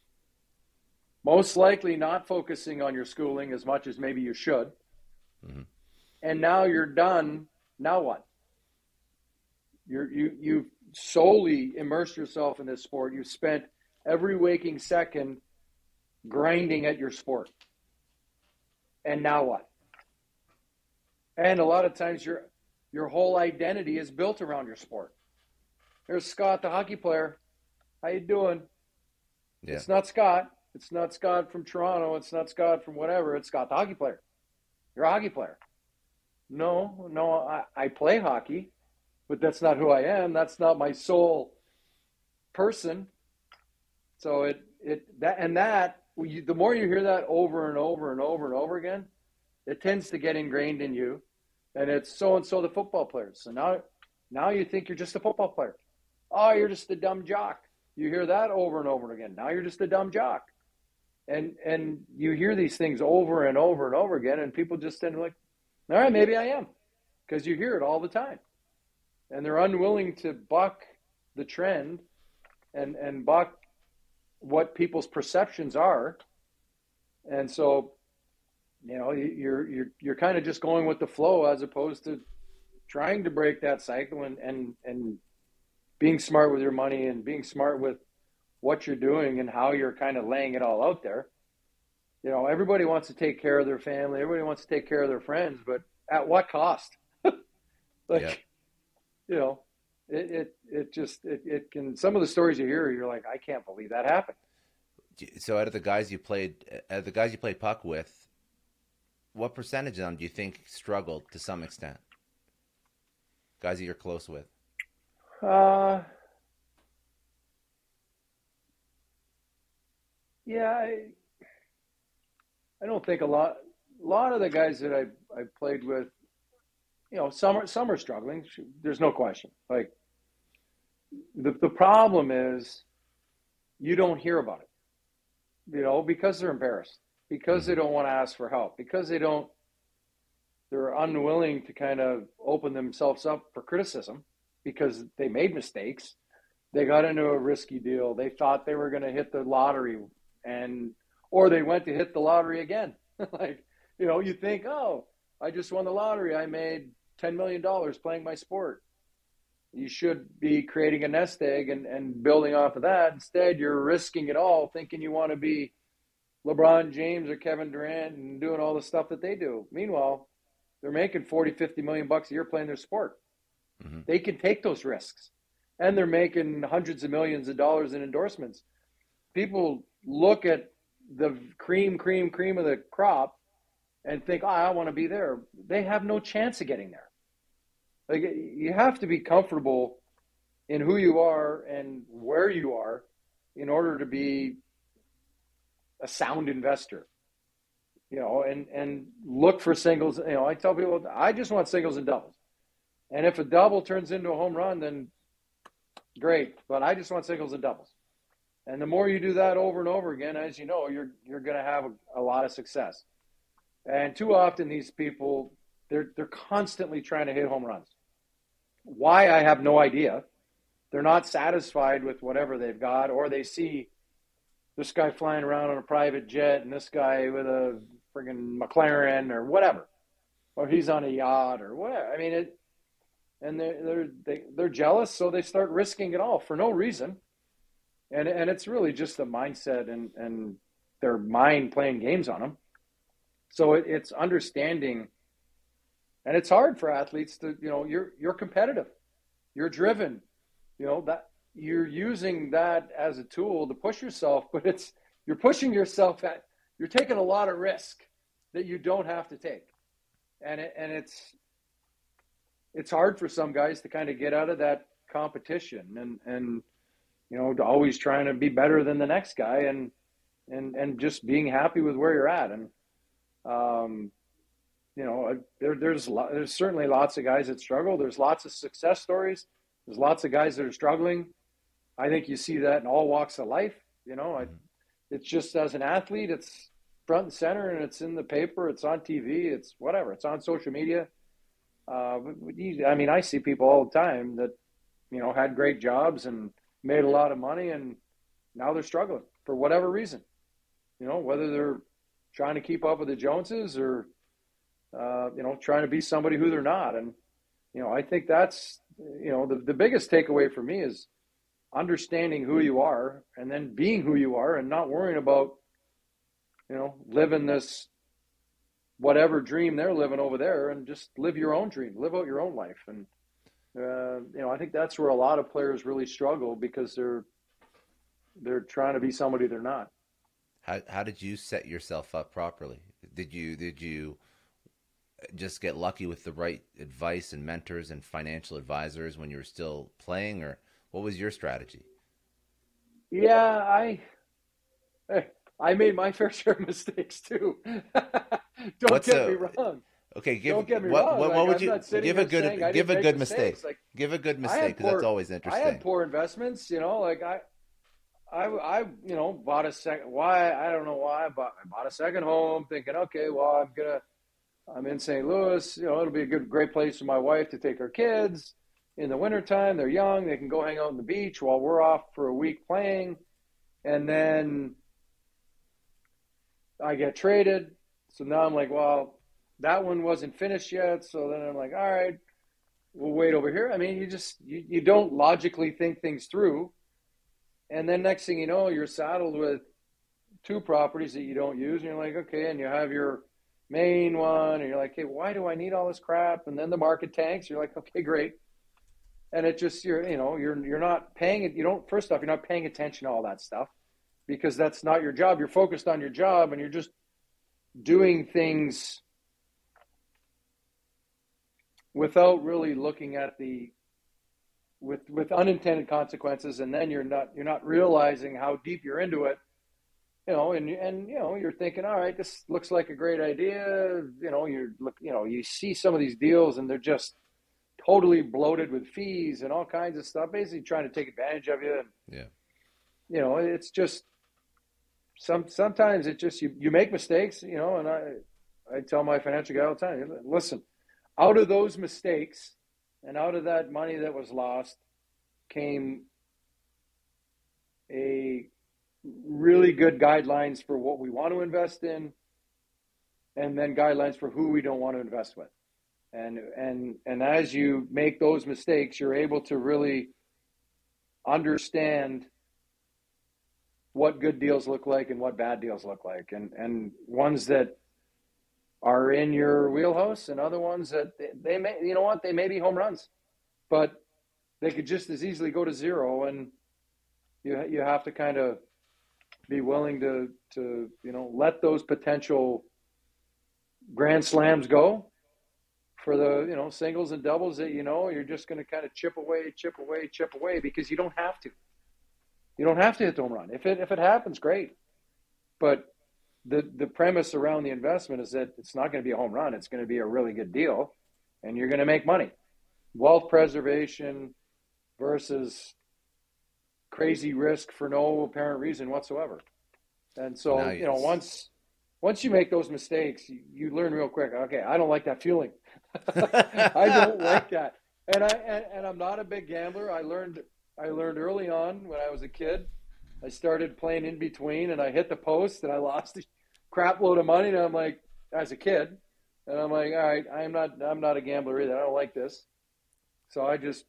Most likely not focusing on your schooling as much as maybe you should. Mm-hmm. And now you're done. Now what? You're, you you've solely immersed yourself in this sport. You've spent every waking second grinding at your sport. And now what? And a lot of times your your whole identity is built around your sport. There's Scott, the hockey player. How you doing? Yeah. It's not Scott. It's not Scott from Toronto. It's not Scott from whatever. It's Scott, the hockey player. You're a hockey player. No, no, I, I play hockey, but that's not who I am. That's not my sole person. So it it that and that you, the more you hear that over and over and over and over again, it tends to get ingrained in you. And it's so and so the football players. So now now you think you're just a football player. Oh, you're just a dumb jock. You hear that over and over again. Now you're just a dumb jock. And and you hear these things over and over and over again, and people just tend to like, all right, maybe I am, because you hear it all the time. And they're unwilling to buck the trend and, and buck what people's perceptions are. And so, you know, you're you're you're kind of just going with the flow as opposed to trying to break that cycle and, and, and being smart with your money and being smart with what you're doing and how you're kind of laying it all out there. You know, everybody wants to take care of their family. Everybody wants to take care of their friends, but at what cost? like, Yeah. you know, it, it, it just, it, it can, some of the stories you hear, you're like, I can't believe that happened. So out of the guys you played, out of the guys you played puck with, what percentage of them do you think struggled to some extent? Guys that you're close with. Uh, yeah, I, I don't think a lot, a lot of the guys that I I played with, you know, some are, some are struggling. There's no question. Like the the problem is you don't hear about it, you know, because they're embarrassed, because they don't want to ask for help, because they don't, they're unwilling to kind of open themselves up for criticism because they made mistakes. They got into a risky deal. They thought they were going to hit the lottery and, or they went to hit the lottery again. Like, you know, you think, oh, I just won the lottery. I made ten million dollars playing my sport. You should be creating a nest egg and, and building off of that. Instead, you're risking it all, thinking you want to be LeBron James or Kevin Durant and doing all the stuff that they do. Meanwhile, they're making forty, fifty million bucks a year playing their sport. Mm-hmm. They can take those risks. And they're making hundreds of millions of dollars in endorsements. People look at the cream, cream, cream of the crop and think, oh, I want to be there. They have no chance of getting there. Like, you have to be comfortable in who you are and where you are in order to be a sound investor. You know, and, and look for singles. You know, I tell people, I just want singles and doubles. And if a double turns into a home run, then great. But I just want singles and doubles. And the more you do that over and over again, as you know, you're you're going to have a, a lot of success. And too often these people, they're they're constantly trying to hit home runs. why, I have no idea. They're not satisfied with whatever they've got, or they see this guy flying around on a private jet and this guy with a friggin' McLaren or whatever, or he's on a yacht or whatever. I mean, it, and they're, they're, they, they're jealous, so they start risking it all for no reason. And and it's really just the mindset and, and their mind playing games on them. So it, it's understanding, and it's hard for athletes to, you know, you're you're competitive, you're driven, you know, that you're using that as a tool to push yourself, but it's you're pushing yourself at you're taking a lot of risk that you don't have to take, and it, and it's it's hard for some guys to kind of get out of that competition and and. You know, always trying to be better than the next guy, and and and just being happy with where you're at. And um, you know, there there's there's certainly lots of guys that struggle. There's lots of success stories. There's lots of guys that are struggling. I think you see that in all walks of life. You know, I, it's just as an athlete, it's front and center, and it's in the paper, it's on T V, it's whatever, it's on social media. Uh, I mean, I see people all the time that, you know, had great jobs and made a lot of money, and now they're struggling for whatever reason, you know, whether they're trying to keep up with the Joneses or, uh, you know, trying to be somebody who they're not. And, you know, I think that's, you know, the, the biggest takeaway for me is understanding who you are and then being who you are and not worrying about, you know, living this whatever dream they're living over there, and just live your own dream, live out your own life. And, Uh, you know, I think that's where a lot of players really struggle, because they're they're trying to be somebody they're not. How how did you set yourself up properly? Did you did you just get lucky with the right advice and mentors and financial advisors when you were still playing, or what was your strategy? Yeah, I I made my fair share of mistakes too. Don't What's get a, me wrong. Okay, give Don't get me what, wrong. what, like, what would I'm you give a good give a good mistake? Like, give a good mistake, because that's always interesting. I had poor investments, you know. Like I, I, I, you know, bought a second. Why I don't know why, but I bought a second home, thinking, okay, well, I'm gonna, I'm in Saint Louis. You know, it'll be a good, great place for my wife to take her kids in the wintertime. They're young; they can go hang out on the beach while we're off for a week playing. And then I get traded, so now I'm like, well, that one wasn't finished yet. So then I'm like, all right, we'll wait over here. I mean, you just, you, you don't logically think things through. And then next thing you know, you're saddled with two properties that you don't use. And you're like, okay, and you have your main one. And you're like, hey, why do I need all this crap? And then the market tanks. You're like, okay, great. And it just, you're, you know, you're, you're not paying it. You don't, first off, you're not paying attention to all that stuff, because that's not your job. You're focused on your job, and you're just doing things without really looking at the, with with unintended consequences, and then you're not you're not realizing how deep you're into it, you know, and and you know, you're thinking, all right, this looks like a great idea, you know, you're look, you know, you see some of these deals and they're just totally bloated with fees and all kinds of stuff, basically trying to take advantage of you. And, yeah, you know, it's just some sometimes it just you you make mistakes, you know, and I I tell my financial guy all the time, listen. Out of those mistakes and out of that money that was lost came a really good guidelines for what we want to invest in, and then guidelines for who we don't want to invest with. And and and as you make those mistakes, you're able to really understand what good deals look like and what bad deals look like, and and ones that are in your wheelhouse, and other ones that they, they may, you know what, they may be home runs, but they could just as easily go to zero. And you you have to kind of be willing to to you know let those potential grand slams go for the you know singles and doubles that you know you're just going to kind of chip away, chip away, chip away, because you don't have to. You don't have to hit the home run. If it if it happens, great, but The the premise around the investment is that it's not going to be a home run. It's going to be a really good deal, and you're going to make money. Wealth preservation versus crazy risk for no apparent reason whatsoever. And so, nice. you know, once once you make those mistakes, you, you learn real quick, okay, I don't like that feeling. I don't like that. and I and, and I'm not a big gambler. I learned I learned early on when I was a kid. I started playing in between, and I hit the post, and I lost a crap load of money. And I'm like, as a kid, and I'm like, all right, I'm not I'm not a gambler either. I don't like this. So I just,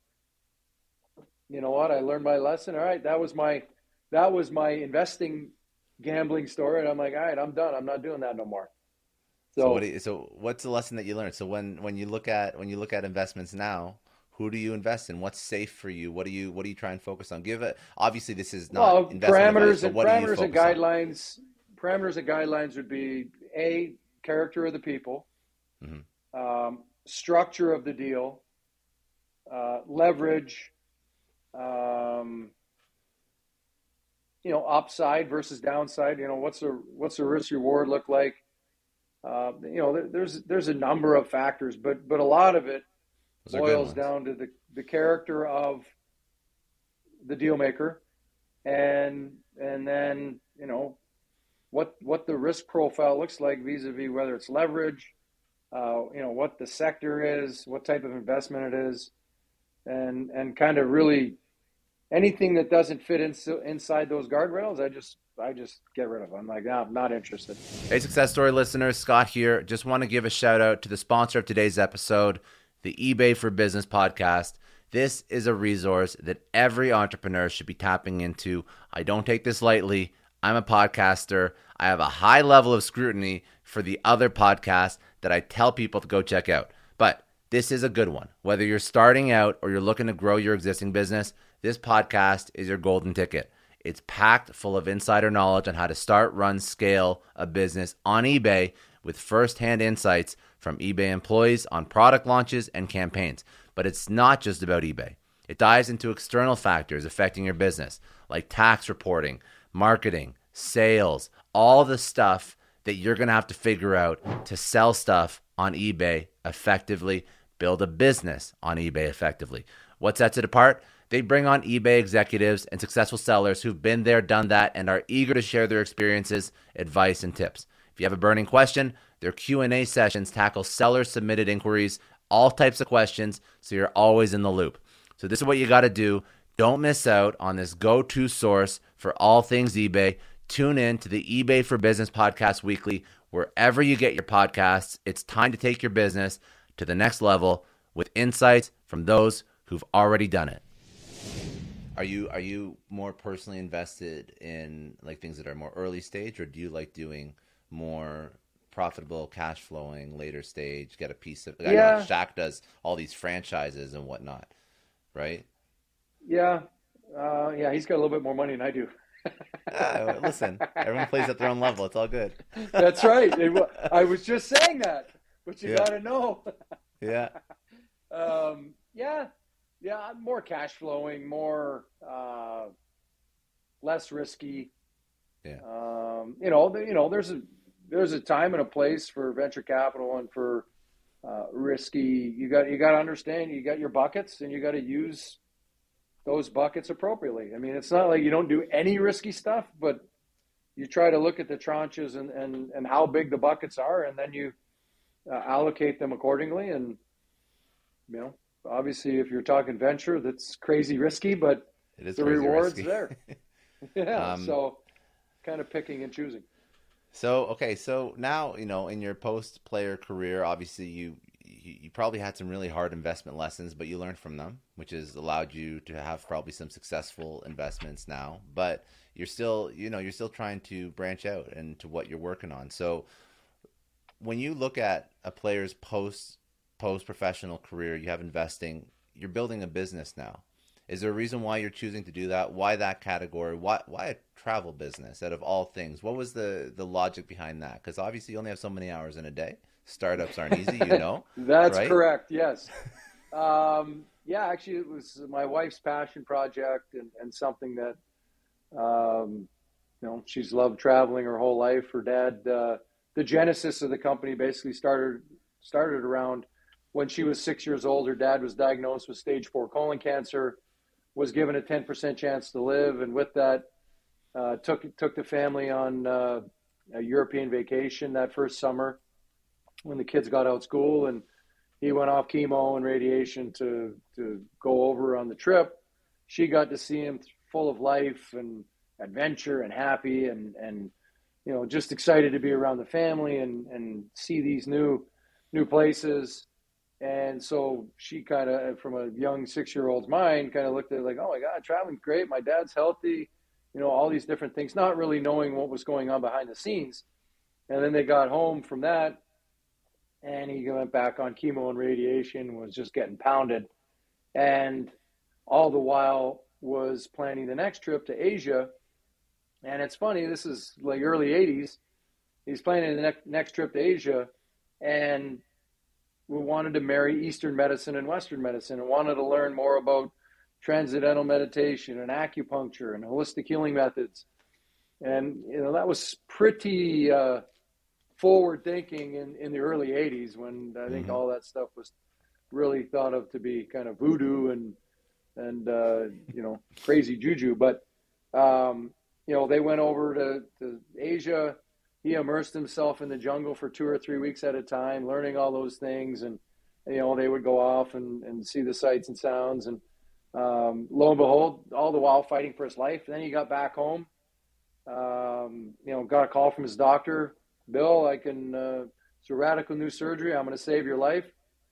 you know what? I learned my lesson. All right, that was my that was my investing gambling story, and I'm like, all right, I'm done. I'm not doing that no more. So, so what? Do you, so what's the lesson that you learned? So when when you look at when you look at investments now, who do you invest in? What's safe for you? What do you what do you try and focus on? Give it. Obviously, this is not well, parameters advice, and parameters and guidelines. On? Parameters and guidelines would be a character of the people, mm-hmm. um, structure of the deal, uh, leverage, um, you know, upside versus downside. You know, what's the what's the risk reward look like? Uh, you know, there, there's there's a number of factors, but but a lot of it Those boils down to the, the character of the deal maker, and and then you know what what the risk profile looks like vis-a-vis whether it's leverage, uh, you know what the sector is, what type of investment it is, and and kind of really anything that doesn't fit in, inside those guardrails, I just I just get rid of them. I'm like, no, I'm not interested. Hey, Success Story listeners, Scott here. Just want to give a shout out to the sponsor of today's episode, the eBay for Business podcast. This is a resource that every entrepreneur should be tapping into. I don't take this lightly. I'm a podcaster. I have a high level of scrutiny for the other podcasts that I tell people to go check out. But this is a good one. Whether you're starting out or you're looking to grow your existing business, this podcast is your golden ticket. It's packed full of insider knowledge on how to start, run, scale a business on eBay with firsthand insights from eBay employees on product launches and campaigns. But it's not just about eBay. It dives into external factors affecting your business, like tax reporting, marketing, sales, all the stuff that you're going to have to figure out to sell stuff on eBay effectively, build a business on eBay effectively. What sets it apart? They bring on eBay executives and successful sellers who've been there, done that, and are eager to share their experiences, advice, and tips. If you have a burning question, their Q and A sessions tackle seller-submitted inquiries, all types of questions, so you're always in the loop. So this is what you got to do. Don't miss out on this go-to source for all things eBay. Tune in to the eBay for Business podcast weekly. Wherever you get your podcasts, it's time to take your business to the next level with insights from those who've already done it. Are you are you more personally invested in like things that are more early stage, or do you like doing more profitable, cash flowing, later stage, get a piece of? I yeah. know Shaq does all these franchises and whatnot, right? Yeah, uh, yeah, he's got a little bit more money than I do. uh, listen, everyone plays at their own level. It's all good. That's right. It, I was just saying that, but you yeah. got to know. yeah. Um, yeah. Yeah, more cash flowing, more uh, less risky. Yeah. Um, you know, you know, there's a there's a time and a place for venture capital and for uh, risky. You got you got to understand. You got your buckets, and you got to use those buckets appropriately. I mean, it's not like you don't do any risky stuff, but you try to look at the tranches and and, and how big the buckets are, and then you uh, allocate them accordingly. And you know. Obviously, if you're talking venture, that's crazy risky, but it is the reward's risky. there. yeah, um, so kind of picking and choosing. So, okay, so now, you know, in your post-player career, obviously you, you you probably had some really hard investment lessons, but you learned from them, which has allowed you to have probably some successful investments now. But you're still, you know, you're still trying to branch out into what you're working on. So when you look at a player's post post-professional career, you have investing, you're building a business now. Is there a reason why you're choosing to do that? Why that category? Why why a travel business out of all things? What was the, the logic behind that? Because obviously you only have so many hours in a day. Startups aren't easy, you know. That's right? correct, yes. um, yeah, actually it was my wife's passion project and, and something that, um, you know, she's loved traveling her whole life. Her dad, uh, the genesis of the company basically started started around when she was six years old. Her dad was diagnosed with stage four colon cancer, was given a ten percent chance to live. And with that, uh, took, took the family on uh, a European vacation that first summer when the kids got out of school. And, he went off chemo and radiation to, to go over on the trip. She got to see him full of life and adventure and happy and, and, you know, just excited to be around the family and, and see these new, new places. And so she kind of, from a young six-year-old's mind, kind of looked at it like, oh my God, traveling's great. My dad's healthy, you know, all these different things, not really knowing what was going on behind the scenes. And then they got home from that, and he went back on chemo and radiation, was just getting pounded. And all the while was planning the next trip to Asia. And it's funny, this is like early eighties. He's planning the next, next trip to Asia, and we wanted to marry Eastern medicine and Western medicine, and wanted to learn more about transcendental meditation and acupuncture and holistic healing methods. And, you know, that was pretty uh, forward thinking in, in the early eighties, when I think mm-hmm. all that stuff was really thought of to be kind of voodoo and, and uh, you know, crazy juju. But, um, you know, they went over to, to Asia. He immersed himself in the jungle for two or three weeks at a time, learning all those things. And, you know, they would go off and, and see the sights and sounds. And um, lo and behold, all the while fighting for his life. And then he got back home, um, you know, got a call from his doctor. Bill, I can, uh, it's a radical new surgery. I'm going to save your life.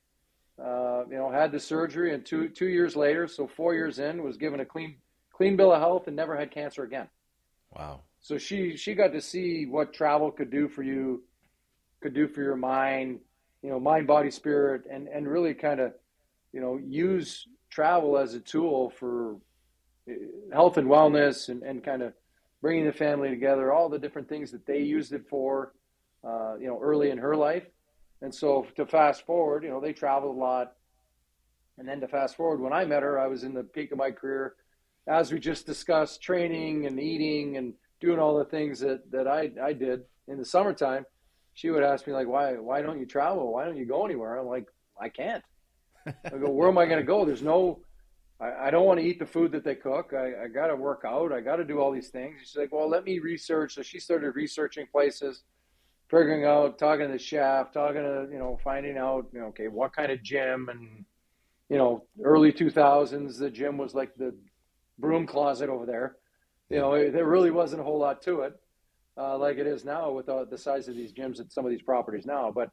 Uh, you know, had the surgery, and two, two years later, so four years in, was given a clean, clean bill of health and never had cancer again. Wow. So she, she got to see what travel could do for you, could do for your mind, you know, mind, body, spirit, and, and really kind of, you know, use travel as a tool for health and wellness, and, and kind of bringing the family together, all the different things that they used it for, uh, you know, early in her life. And so to fast forward, you know, they traveled a lot. And then to fast forward, when I met her, I was in the peak of my career, as we just discussed, training and eating and doing all the things that, that I, I did in the summertime. She would ask me, like, why, why don't you travel? Why don't you go anywhere? I'm like, I can't. I go, where am I going to go? There's no, I, I don't want to eat the food that they cook. I, I got to work out. I got to do all these things. She's like, well, let me research. So she started researching places, figuring out, talking to the chef, talking to, you know, finding out, you know, okay, what kind of gym. And, you know, early two thousands, the gym was like the broom closet over there. You know, it, there really wasn't a whole lot to it, uh, like it is now with uh, the size of these gyms at some of these properties now. But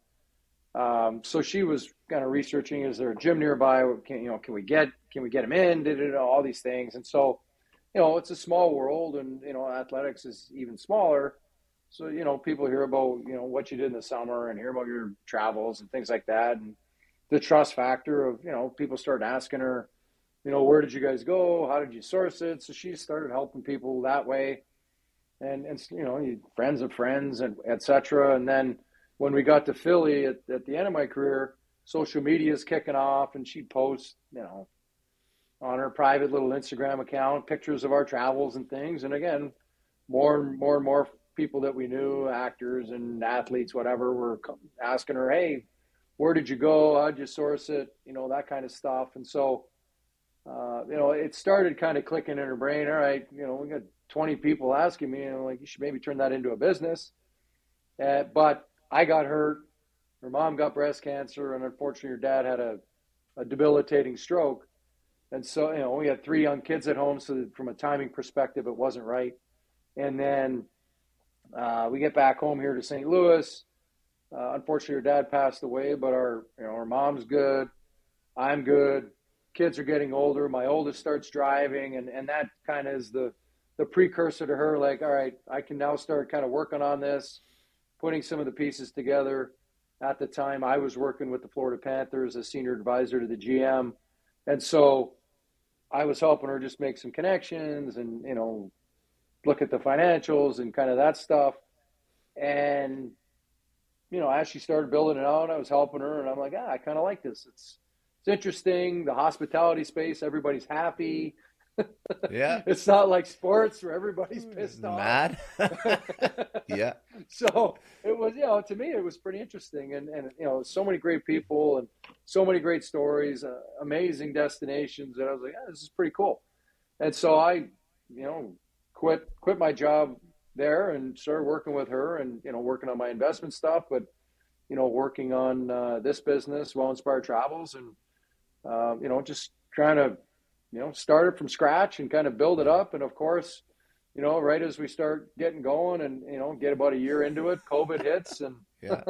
um, so she was kind of researching, is there a gym nearby? Can, you know, can we get, can we get them in? Did it, all these things. And so, you know, it's a small world, and, you know, athletics is even smaller. So, you know, people hear about, you know, what you did in the summer and hear about your travels and things like that. And the trust factor of, you know, people started asking her, you know, where did you guys go? How did you source it? So she started helping people that way. And, and you know, friends of friends, and et cetera. And then when we got to Philly at, at the end of my career, social media is kicking off, and she'd post, you know, on her private little Instagram account, pictures of our travels and things. And again, more and more and more people that we knew, actors and athletes, whatever, were asking her, hey, where did you go? How'd you source it? You know, that kind of stuff. And so, uh, you know, it started kind of clicking in her brain. All right, you know, we got twenty people asking me, and I'm like, you should maybe turn that into a business. Uh, but I got hurt. Her mom got breast cancer, and unfortunately her dad had a, a debilitating stroke. And so, you know, we had three young kids at home, so from a timing perspective, it wasn't right. And then uh, we get back home here to Saint Louis. Uh, unfortunately, her dad passed away, but our, you know, our mom's good. I'm good. Kids are getting older. My oldest starts driving, and, and that kind of is the, the precursor to her, like, all right, I can now start kind of working on this, putting some of the pieces together. At the time, I was working with the Florida Panthers as senior advisor to the G M. And so I was helping her just make some connections and, you know, look at the financials and kind of that stuff. And, you know, as she started building it out, I was helping her, and I'm like, ah, I kind of like this. It's, it's interesting. The hospitality space, everybody's happy. Yeah. It's not like sports where everybody's pissed off. Mad. Yeah. So it was, you know, to me, it was pretty interesting. And, and you know, so many great people and so many great stories, uh, amazing destinations. And I was like, yeah, this is pretty cool. And so I, you know, quit, quit my job there and started working with her and, you know, working on my investment stuff. But you know, working on uh, this business, Well Inspired Travels, and uh, you know, just trying to, you know, start it from scratch and kind of build it up. And of course, you know, right as we start getting going and, you know, get about a year into it, COVID hits, and Yeah.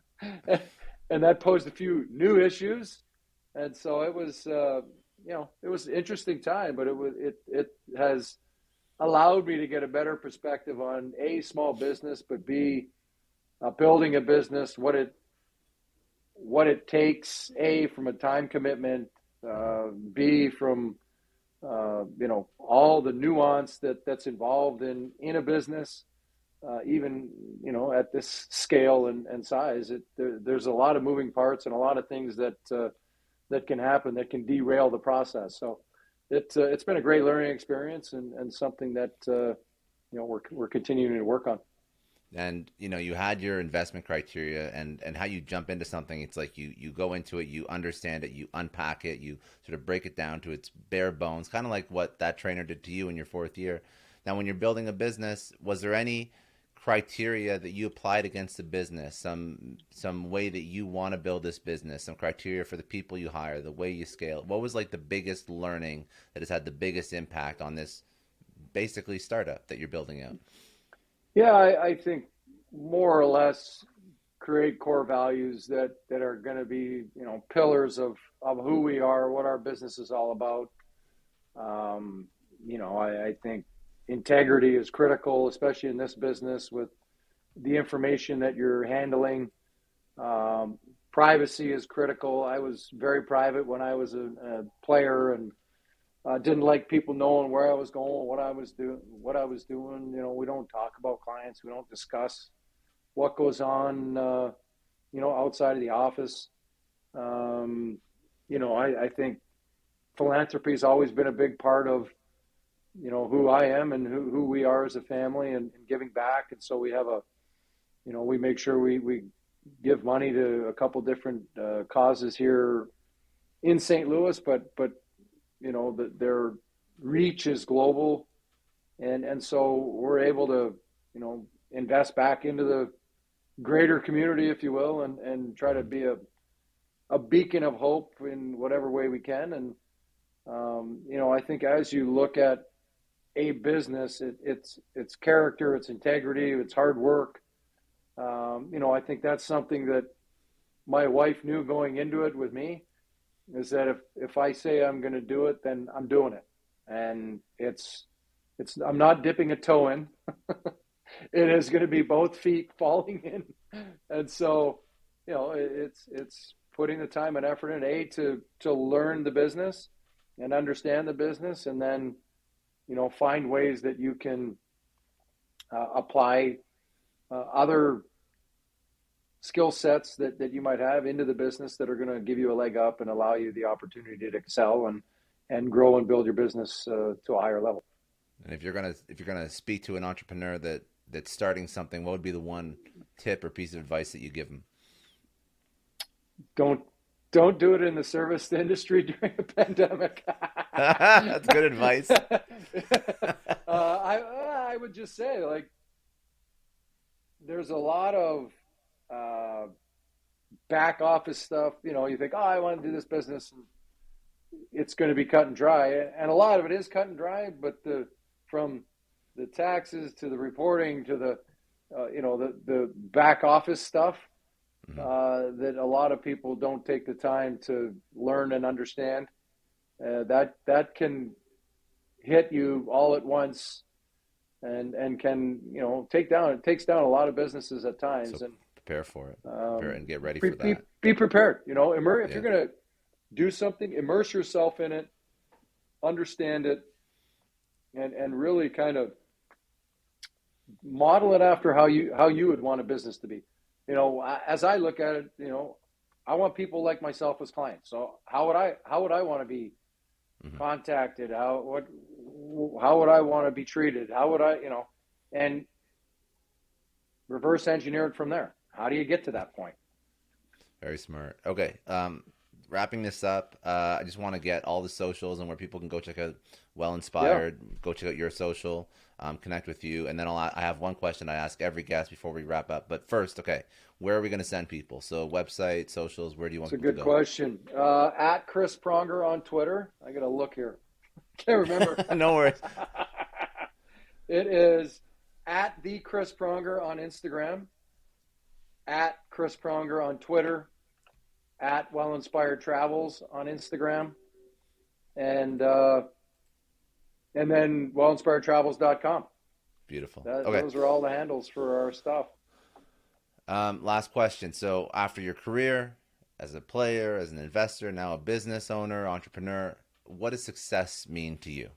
and that posed a few new issues. And so it was, uh, you know, it was an interesting time, but it was, it, it has allowed me to get a better perspective on A, small business, but B, uh, building a business, what it, what it takes, A, from a time commitment, uh, B, from, uh, you know, all the nuance that that's involved in, in a business, uh, even, you know, at this scale and, and size, it, there, there's a lot of moving parts and a lot of things that, uh, that can happen that can derail the process. So it, uh, it's been a great learning experience and, and something that, uh, you know, we're, we're continuing to work on. And, you know, you had your investment criteria and, and how you jump into something. It's like you, you go into it, you understand it, you unpack it, you sort of break it down to its bare bones, kind of like what that trainer did to you in your fourth year. Now, when you're building a business, was there any criteria that you applied against the business, some some way that you want to build this business, some criteria for the people you hire, the way you scale? What was like the biggest learning that has had the biggest impact on this basically startup that you're building out? Yeah, I, I think more or less create core values that, that are going to be, you know, pillars of, of who we are, what our business is all about. Um, you know, I, I think integrity is critical, especially in this business with the information that you're handling. Um, privacy is critical. I was very private when I was a, a player and Uh, didn't like people knowing where I was going, what I was doing, what I was doing. You know, we don't talk about clients. We don't discuss what goes on, uh, you know, outside of the office. Um, you know, I, I think philanthropy has always been a big part of, you know, who I am and who, who we are as a family and, and giving back. And so we have a, you know, we make sure we, we give money to a couple different uh, causes here in Saint Louis, but, but, you know, that their reach is global. And, and so we're able to, you know, invest back into the greater community, if you will, and, and try to be a, a beacon of hope in whatever way we can. And, um, you know, I think as you look at a business, it, it's, it's character, it's integrity, it's hard work. Um, you know, I think that's something that my wife knew going into it with me, is that if, if I say I'm going to do it, then I'm doing it. And it's, it's, I'm not dipping a toe in. It is going to be both feet falling in. And so, you know, it, it's, it's putting the time and effort in, A, to, to learn the business and understand the business, and then, you know, find ways that you can uh, apply uh, other skill sets that, that you might have into the business that are going to give you a leg up and allow you the opportunity to excel and, and grow and build your business uh, to a higher level. And if you're going to, if you're going to speak to an entrepreneur that, that's starting something, what would be the one tip or piece of advice that you give them? Don't, don't do it in the service industry during a pandemic. That's good advice. uh, I, I would just say, like, there's a lot of, Uh, back office stuff. You know, you think, oh, I want to do this business, and it's going to be cut and dry, and a lot of it is cut and dry. But the from the taxes to the reporting to the uh, you know the the back office stuff mm-hmm. uh, that a lot of people don't take the time to learn and understand. Uh, that that can hit you all at once, and and can you know take down it takes down a lot of businesses at times. So- and Prepare for it um, prepare and get ready be, for that. Be, be prepared. You know, immer- if yeah. you're going to do something, immerse yourself in it, understand it, and and really kind of model it after how you how you would want a business to be. You know, as I look at it, you know, I want people like myself as clients. So how would I how would I want to be mm-hmm. contacted? How what how would I want to be treated? How would I, you know, and reverse engineer it from there. How do you get to that point? Very smart. Okay. Um, wrapping this up, uh, I just want to get all the socials and where people can go check out Well Inspired, yeah. go check out your social, um, connect with you. And then I'll, I have one question I ask every guest before we wrap up. But first, okay, where are we going to send people? So website, socials, where do you want That's people to go? It's a good question. Uh, at Chris Pronger on Twitter. I got to look here. Can't remember. No worries. It is at the Chris Pronger on Instagram, at Chris Pronger on Twitter, at Well Inspired Travels on Instagram, and uh, and then well inspired travels dot com. Beautiful. That, okay. Those are all the handles for our stuff. Um, last question. So after your career as a player, as an investor, now a business owner, entrepreneur, what does success mean to you?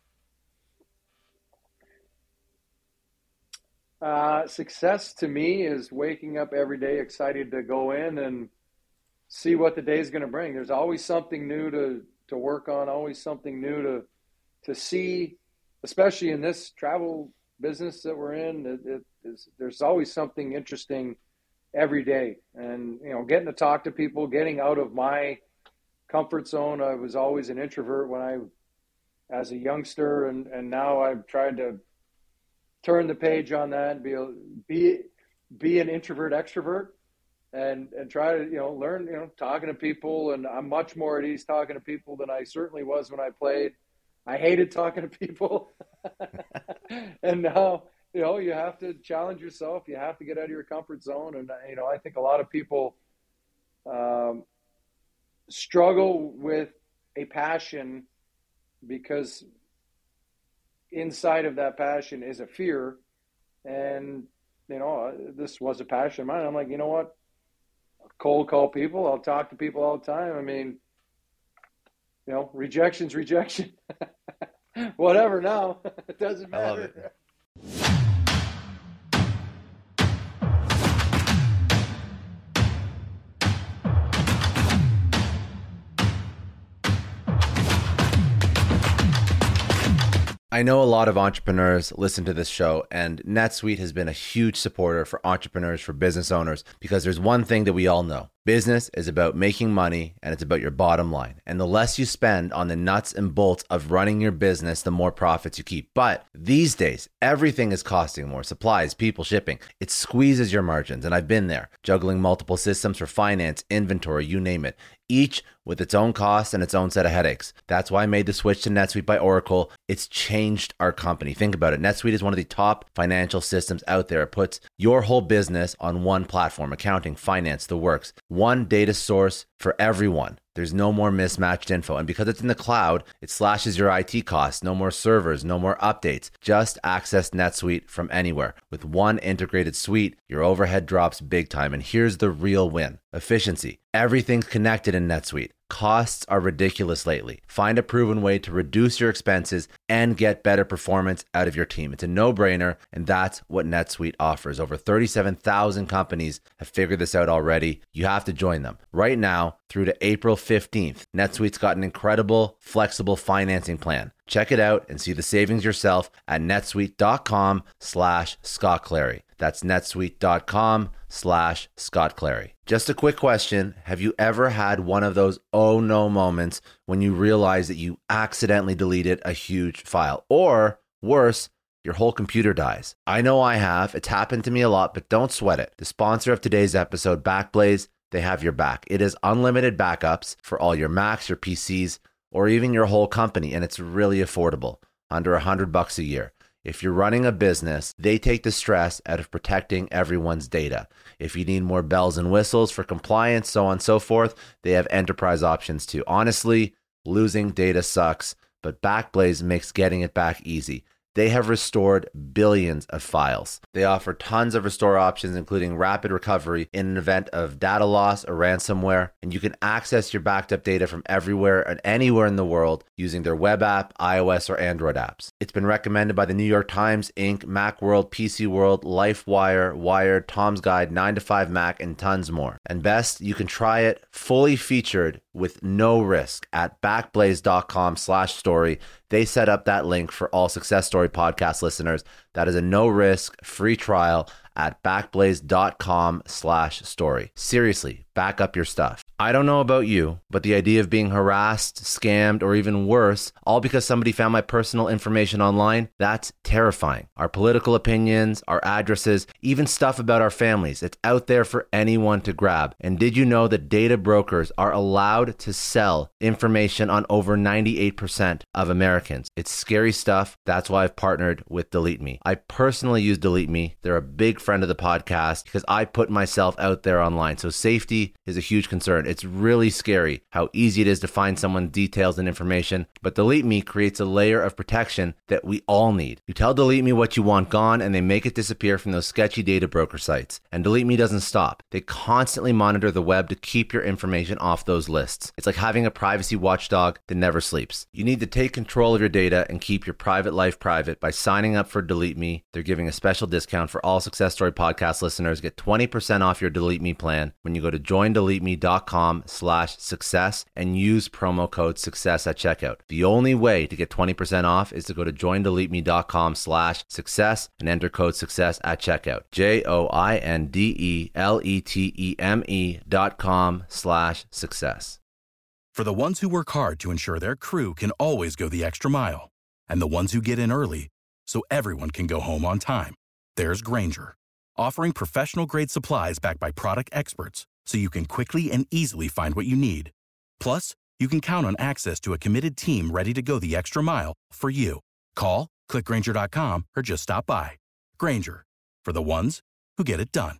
Uh, success to me is waking up every day excited to go in and see what the day is going to bring. There's always something new to, to work on, always something new to to see, especially in this travel business that we're in. It, it is, there's always something interesting every day. And, you know, getting to talk to people, getting out of my comfort zone. I was always an introvert when I, as a youngster, and, and now I've tried to turn the page on that and be, be, be an introvert extrovert. And and try to, you know, learn, you know, talking to people. And I'm much more at ease talking to people than I certainly was when I played. I hated talking to people. And now, you know, you have to challenge yourself. You have to get out of your comfort zone. And, you know, I think a lot of people um, struggle with a passion because inside of that passion is a fear. And, you know, this was a passion of mine. I'm like, you know what? Cold call people. I'll talk to people all the time. I mean, you know, rejection's rejection. Whatever now. It doesn't matter. I love it. I know a lot of entrepreneurs listen to this show, and NetSuite has been a huge supporter for entrepreneurs, for business owners, because there's one thing that we all know. Business is about making money, and it's about your bottom line. And the less you spend on the nuts and bolts of running your business, the more profits you keep. But these days, everything is costing more. Supplies, people, shipping. It squeezes your margins, and I've been there, juggling multiple systems for finance, inventory, you name it, each with its own costs and its own set of headaches. That's why I made the switch to NetSuite by Oracle. It's changed our company. Think about it. NetSuite is one of the top financial systems out there. It puts your whole business on one platform, accounting, finance, the works. One data source for everyone. There's no more mismatched info. And because it's in the cloud, it slashes your I T costs. No more servers, no more updates. Just access NetSuite from anywhere. With one integrated suite, your overhead drops big time. And here's the real win. Efficiency. Everything's connected in NetSuite. Costs are ridiculous lately. Find a proven way to reduce your expenses and get better performance out of your team. It's a no-brainer, and that's what NetSuite offers. Over thirty-seven thousand companies have figured this out already. You have to join them. Right now, through to April fifteenth, NetSuite's got an incredible, flexible financing plan. Check it out and see the savings yourself at netsuite.com slash Scott Clary. That's netsuite.com slash Scott Clary. Just a quick question. Have you ever had one of those oh no moments when you realize that you accidentally deleted a huge file? Or worse, your whole computer dies. I know I have. It's happened to me a lot, but don't sweat it. The sponsor of today's episode, Backblaze, they have your back. It is unlimited backups for all your Macs, your P Cs, or even your whole company, and it's really affordable, under a hundred bucks a year. If you're running a business, they take the stress out of protecting everyone's data. If you need more bells and whistles for compliance, so on and so forth, they have enterprise options too. Honestly, losing data sucks, but Backblaze makes getting it back easy. They have restored billions of files. They offer tons of restore options, including rapid recovery in an event of data loss or ransomware. And you can access your backed up data from everywhere and anywhere in the world using their web app, iOS, or Android apps. It's been recommended by the New York Times, Incorporated, Macworld, P C World, LifeWire, Wired, Tom's Guide, nine to five Mac, and tons more. And best, you can try it fully featured with no risk at backblaze.com slash story. They set up that link for all Success Story podcast listeners. That is a no-risk, free trial at backblaze.com slash story. Seriously, back up your stuff. I don't know about you, but the idea of being harassed, scammed, or even worse, all because somebody found my personal information online, that's terrifying. Our political opinions, our addresses, even stuff about our families, it's out there for anyone to grab. And did you know that data brokers are allowed to sell information on over ninety-eight percent of Americans? It's scary stuff. That's why I've partnered with Delete Me. I personally use Delete Me. They're a big friend of the podcast because I put myself out there online. So safety is a huge concern. It's really scary how easy it is to find someone's details and information, but Delete Me creates a layer of protection that we all need. You tell Delete Me what you want gone, and they make it disappear from those sketchy data broker sites. And Delete Me doesn't stop. They constantly monitor the web to keep your information off those lists. It's like having a privacy watchdog that never sleeps. You need to take control of your data and keep your private life private by signing up for Delete Me. They're giving a special discount for all Success Story podcast listeners. Get twenty percent off your Delete Me plan when you go to join delete me dot com slash success and use promo code success at checkout. The only way to get twenty percent off is to go to join delete me dot com slash success and enter code success at checkout. J O I N D E L E T E M E dot com slash success. For the ones who work hard to ensure their crew can always go the extra mile, and the ones who get in early so everyone can go home on time, there's Grainger, offering professional-grade supplies backed by product experts so you can quickly and easily find what you need. Plus, you can count on access to a committed team ready to go the extra mile for you. Call, click Grainger dot com, or just stop by. Grainger, for the ones who get it done.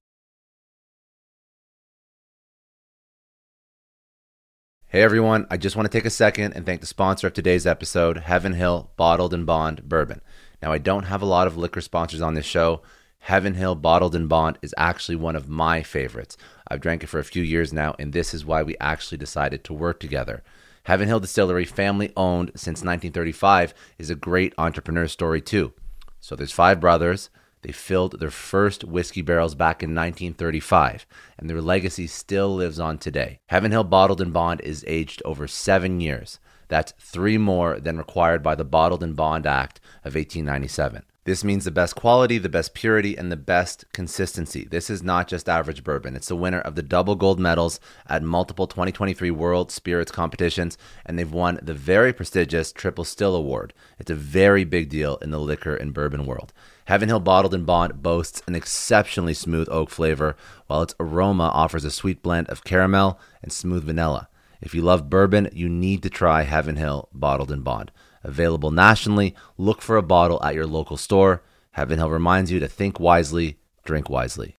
Hey everyone, I just want to take a second and thank the sponsor of today's episode, Heaven Hill Bottled and Bond Bourbon. Now, I don't have a lot of liquor sponsors on this show. Heaven Hill Bottled and Bond is actually one of my favorites. I've drank it for a few years now, and this is why we actually decided to work together. Heaven Hill Distillery, family owned since nineteen thirty-five, is a great entrepreneur story too. So there's five brothers. They filled their first whiskey barrels back in nineteen thirty-five, and their legacy still lives on today. Heaven Hill Bottled and Bond is aged over seven years. That's three more than required by the Bottled and Bond Act of eighteen ninety-seven. This means the best quality, the best purity, and the best consistency. This is not just average bourbon. It's the winner of the double gold medals at multiple twenty twenty-three World Spirits competitions, and they've won the very prestigious Triple Still Award. It's a very big deal in the liquor and bourbon world. Heaven Hill Bottled and Bond boasts an exceptionally smooth oak flavor, while its aroma offers a sweet blend of caramel and smooth vanilla. If you love bourbon, you need to try Heaven Hill Bottled and Bond. Available nationally, look for a bottle at your local store. Heaven Hill reminds you to think wisely, drink wisely.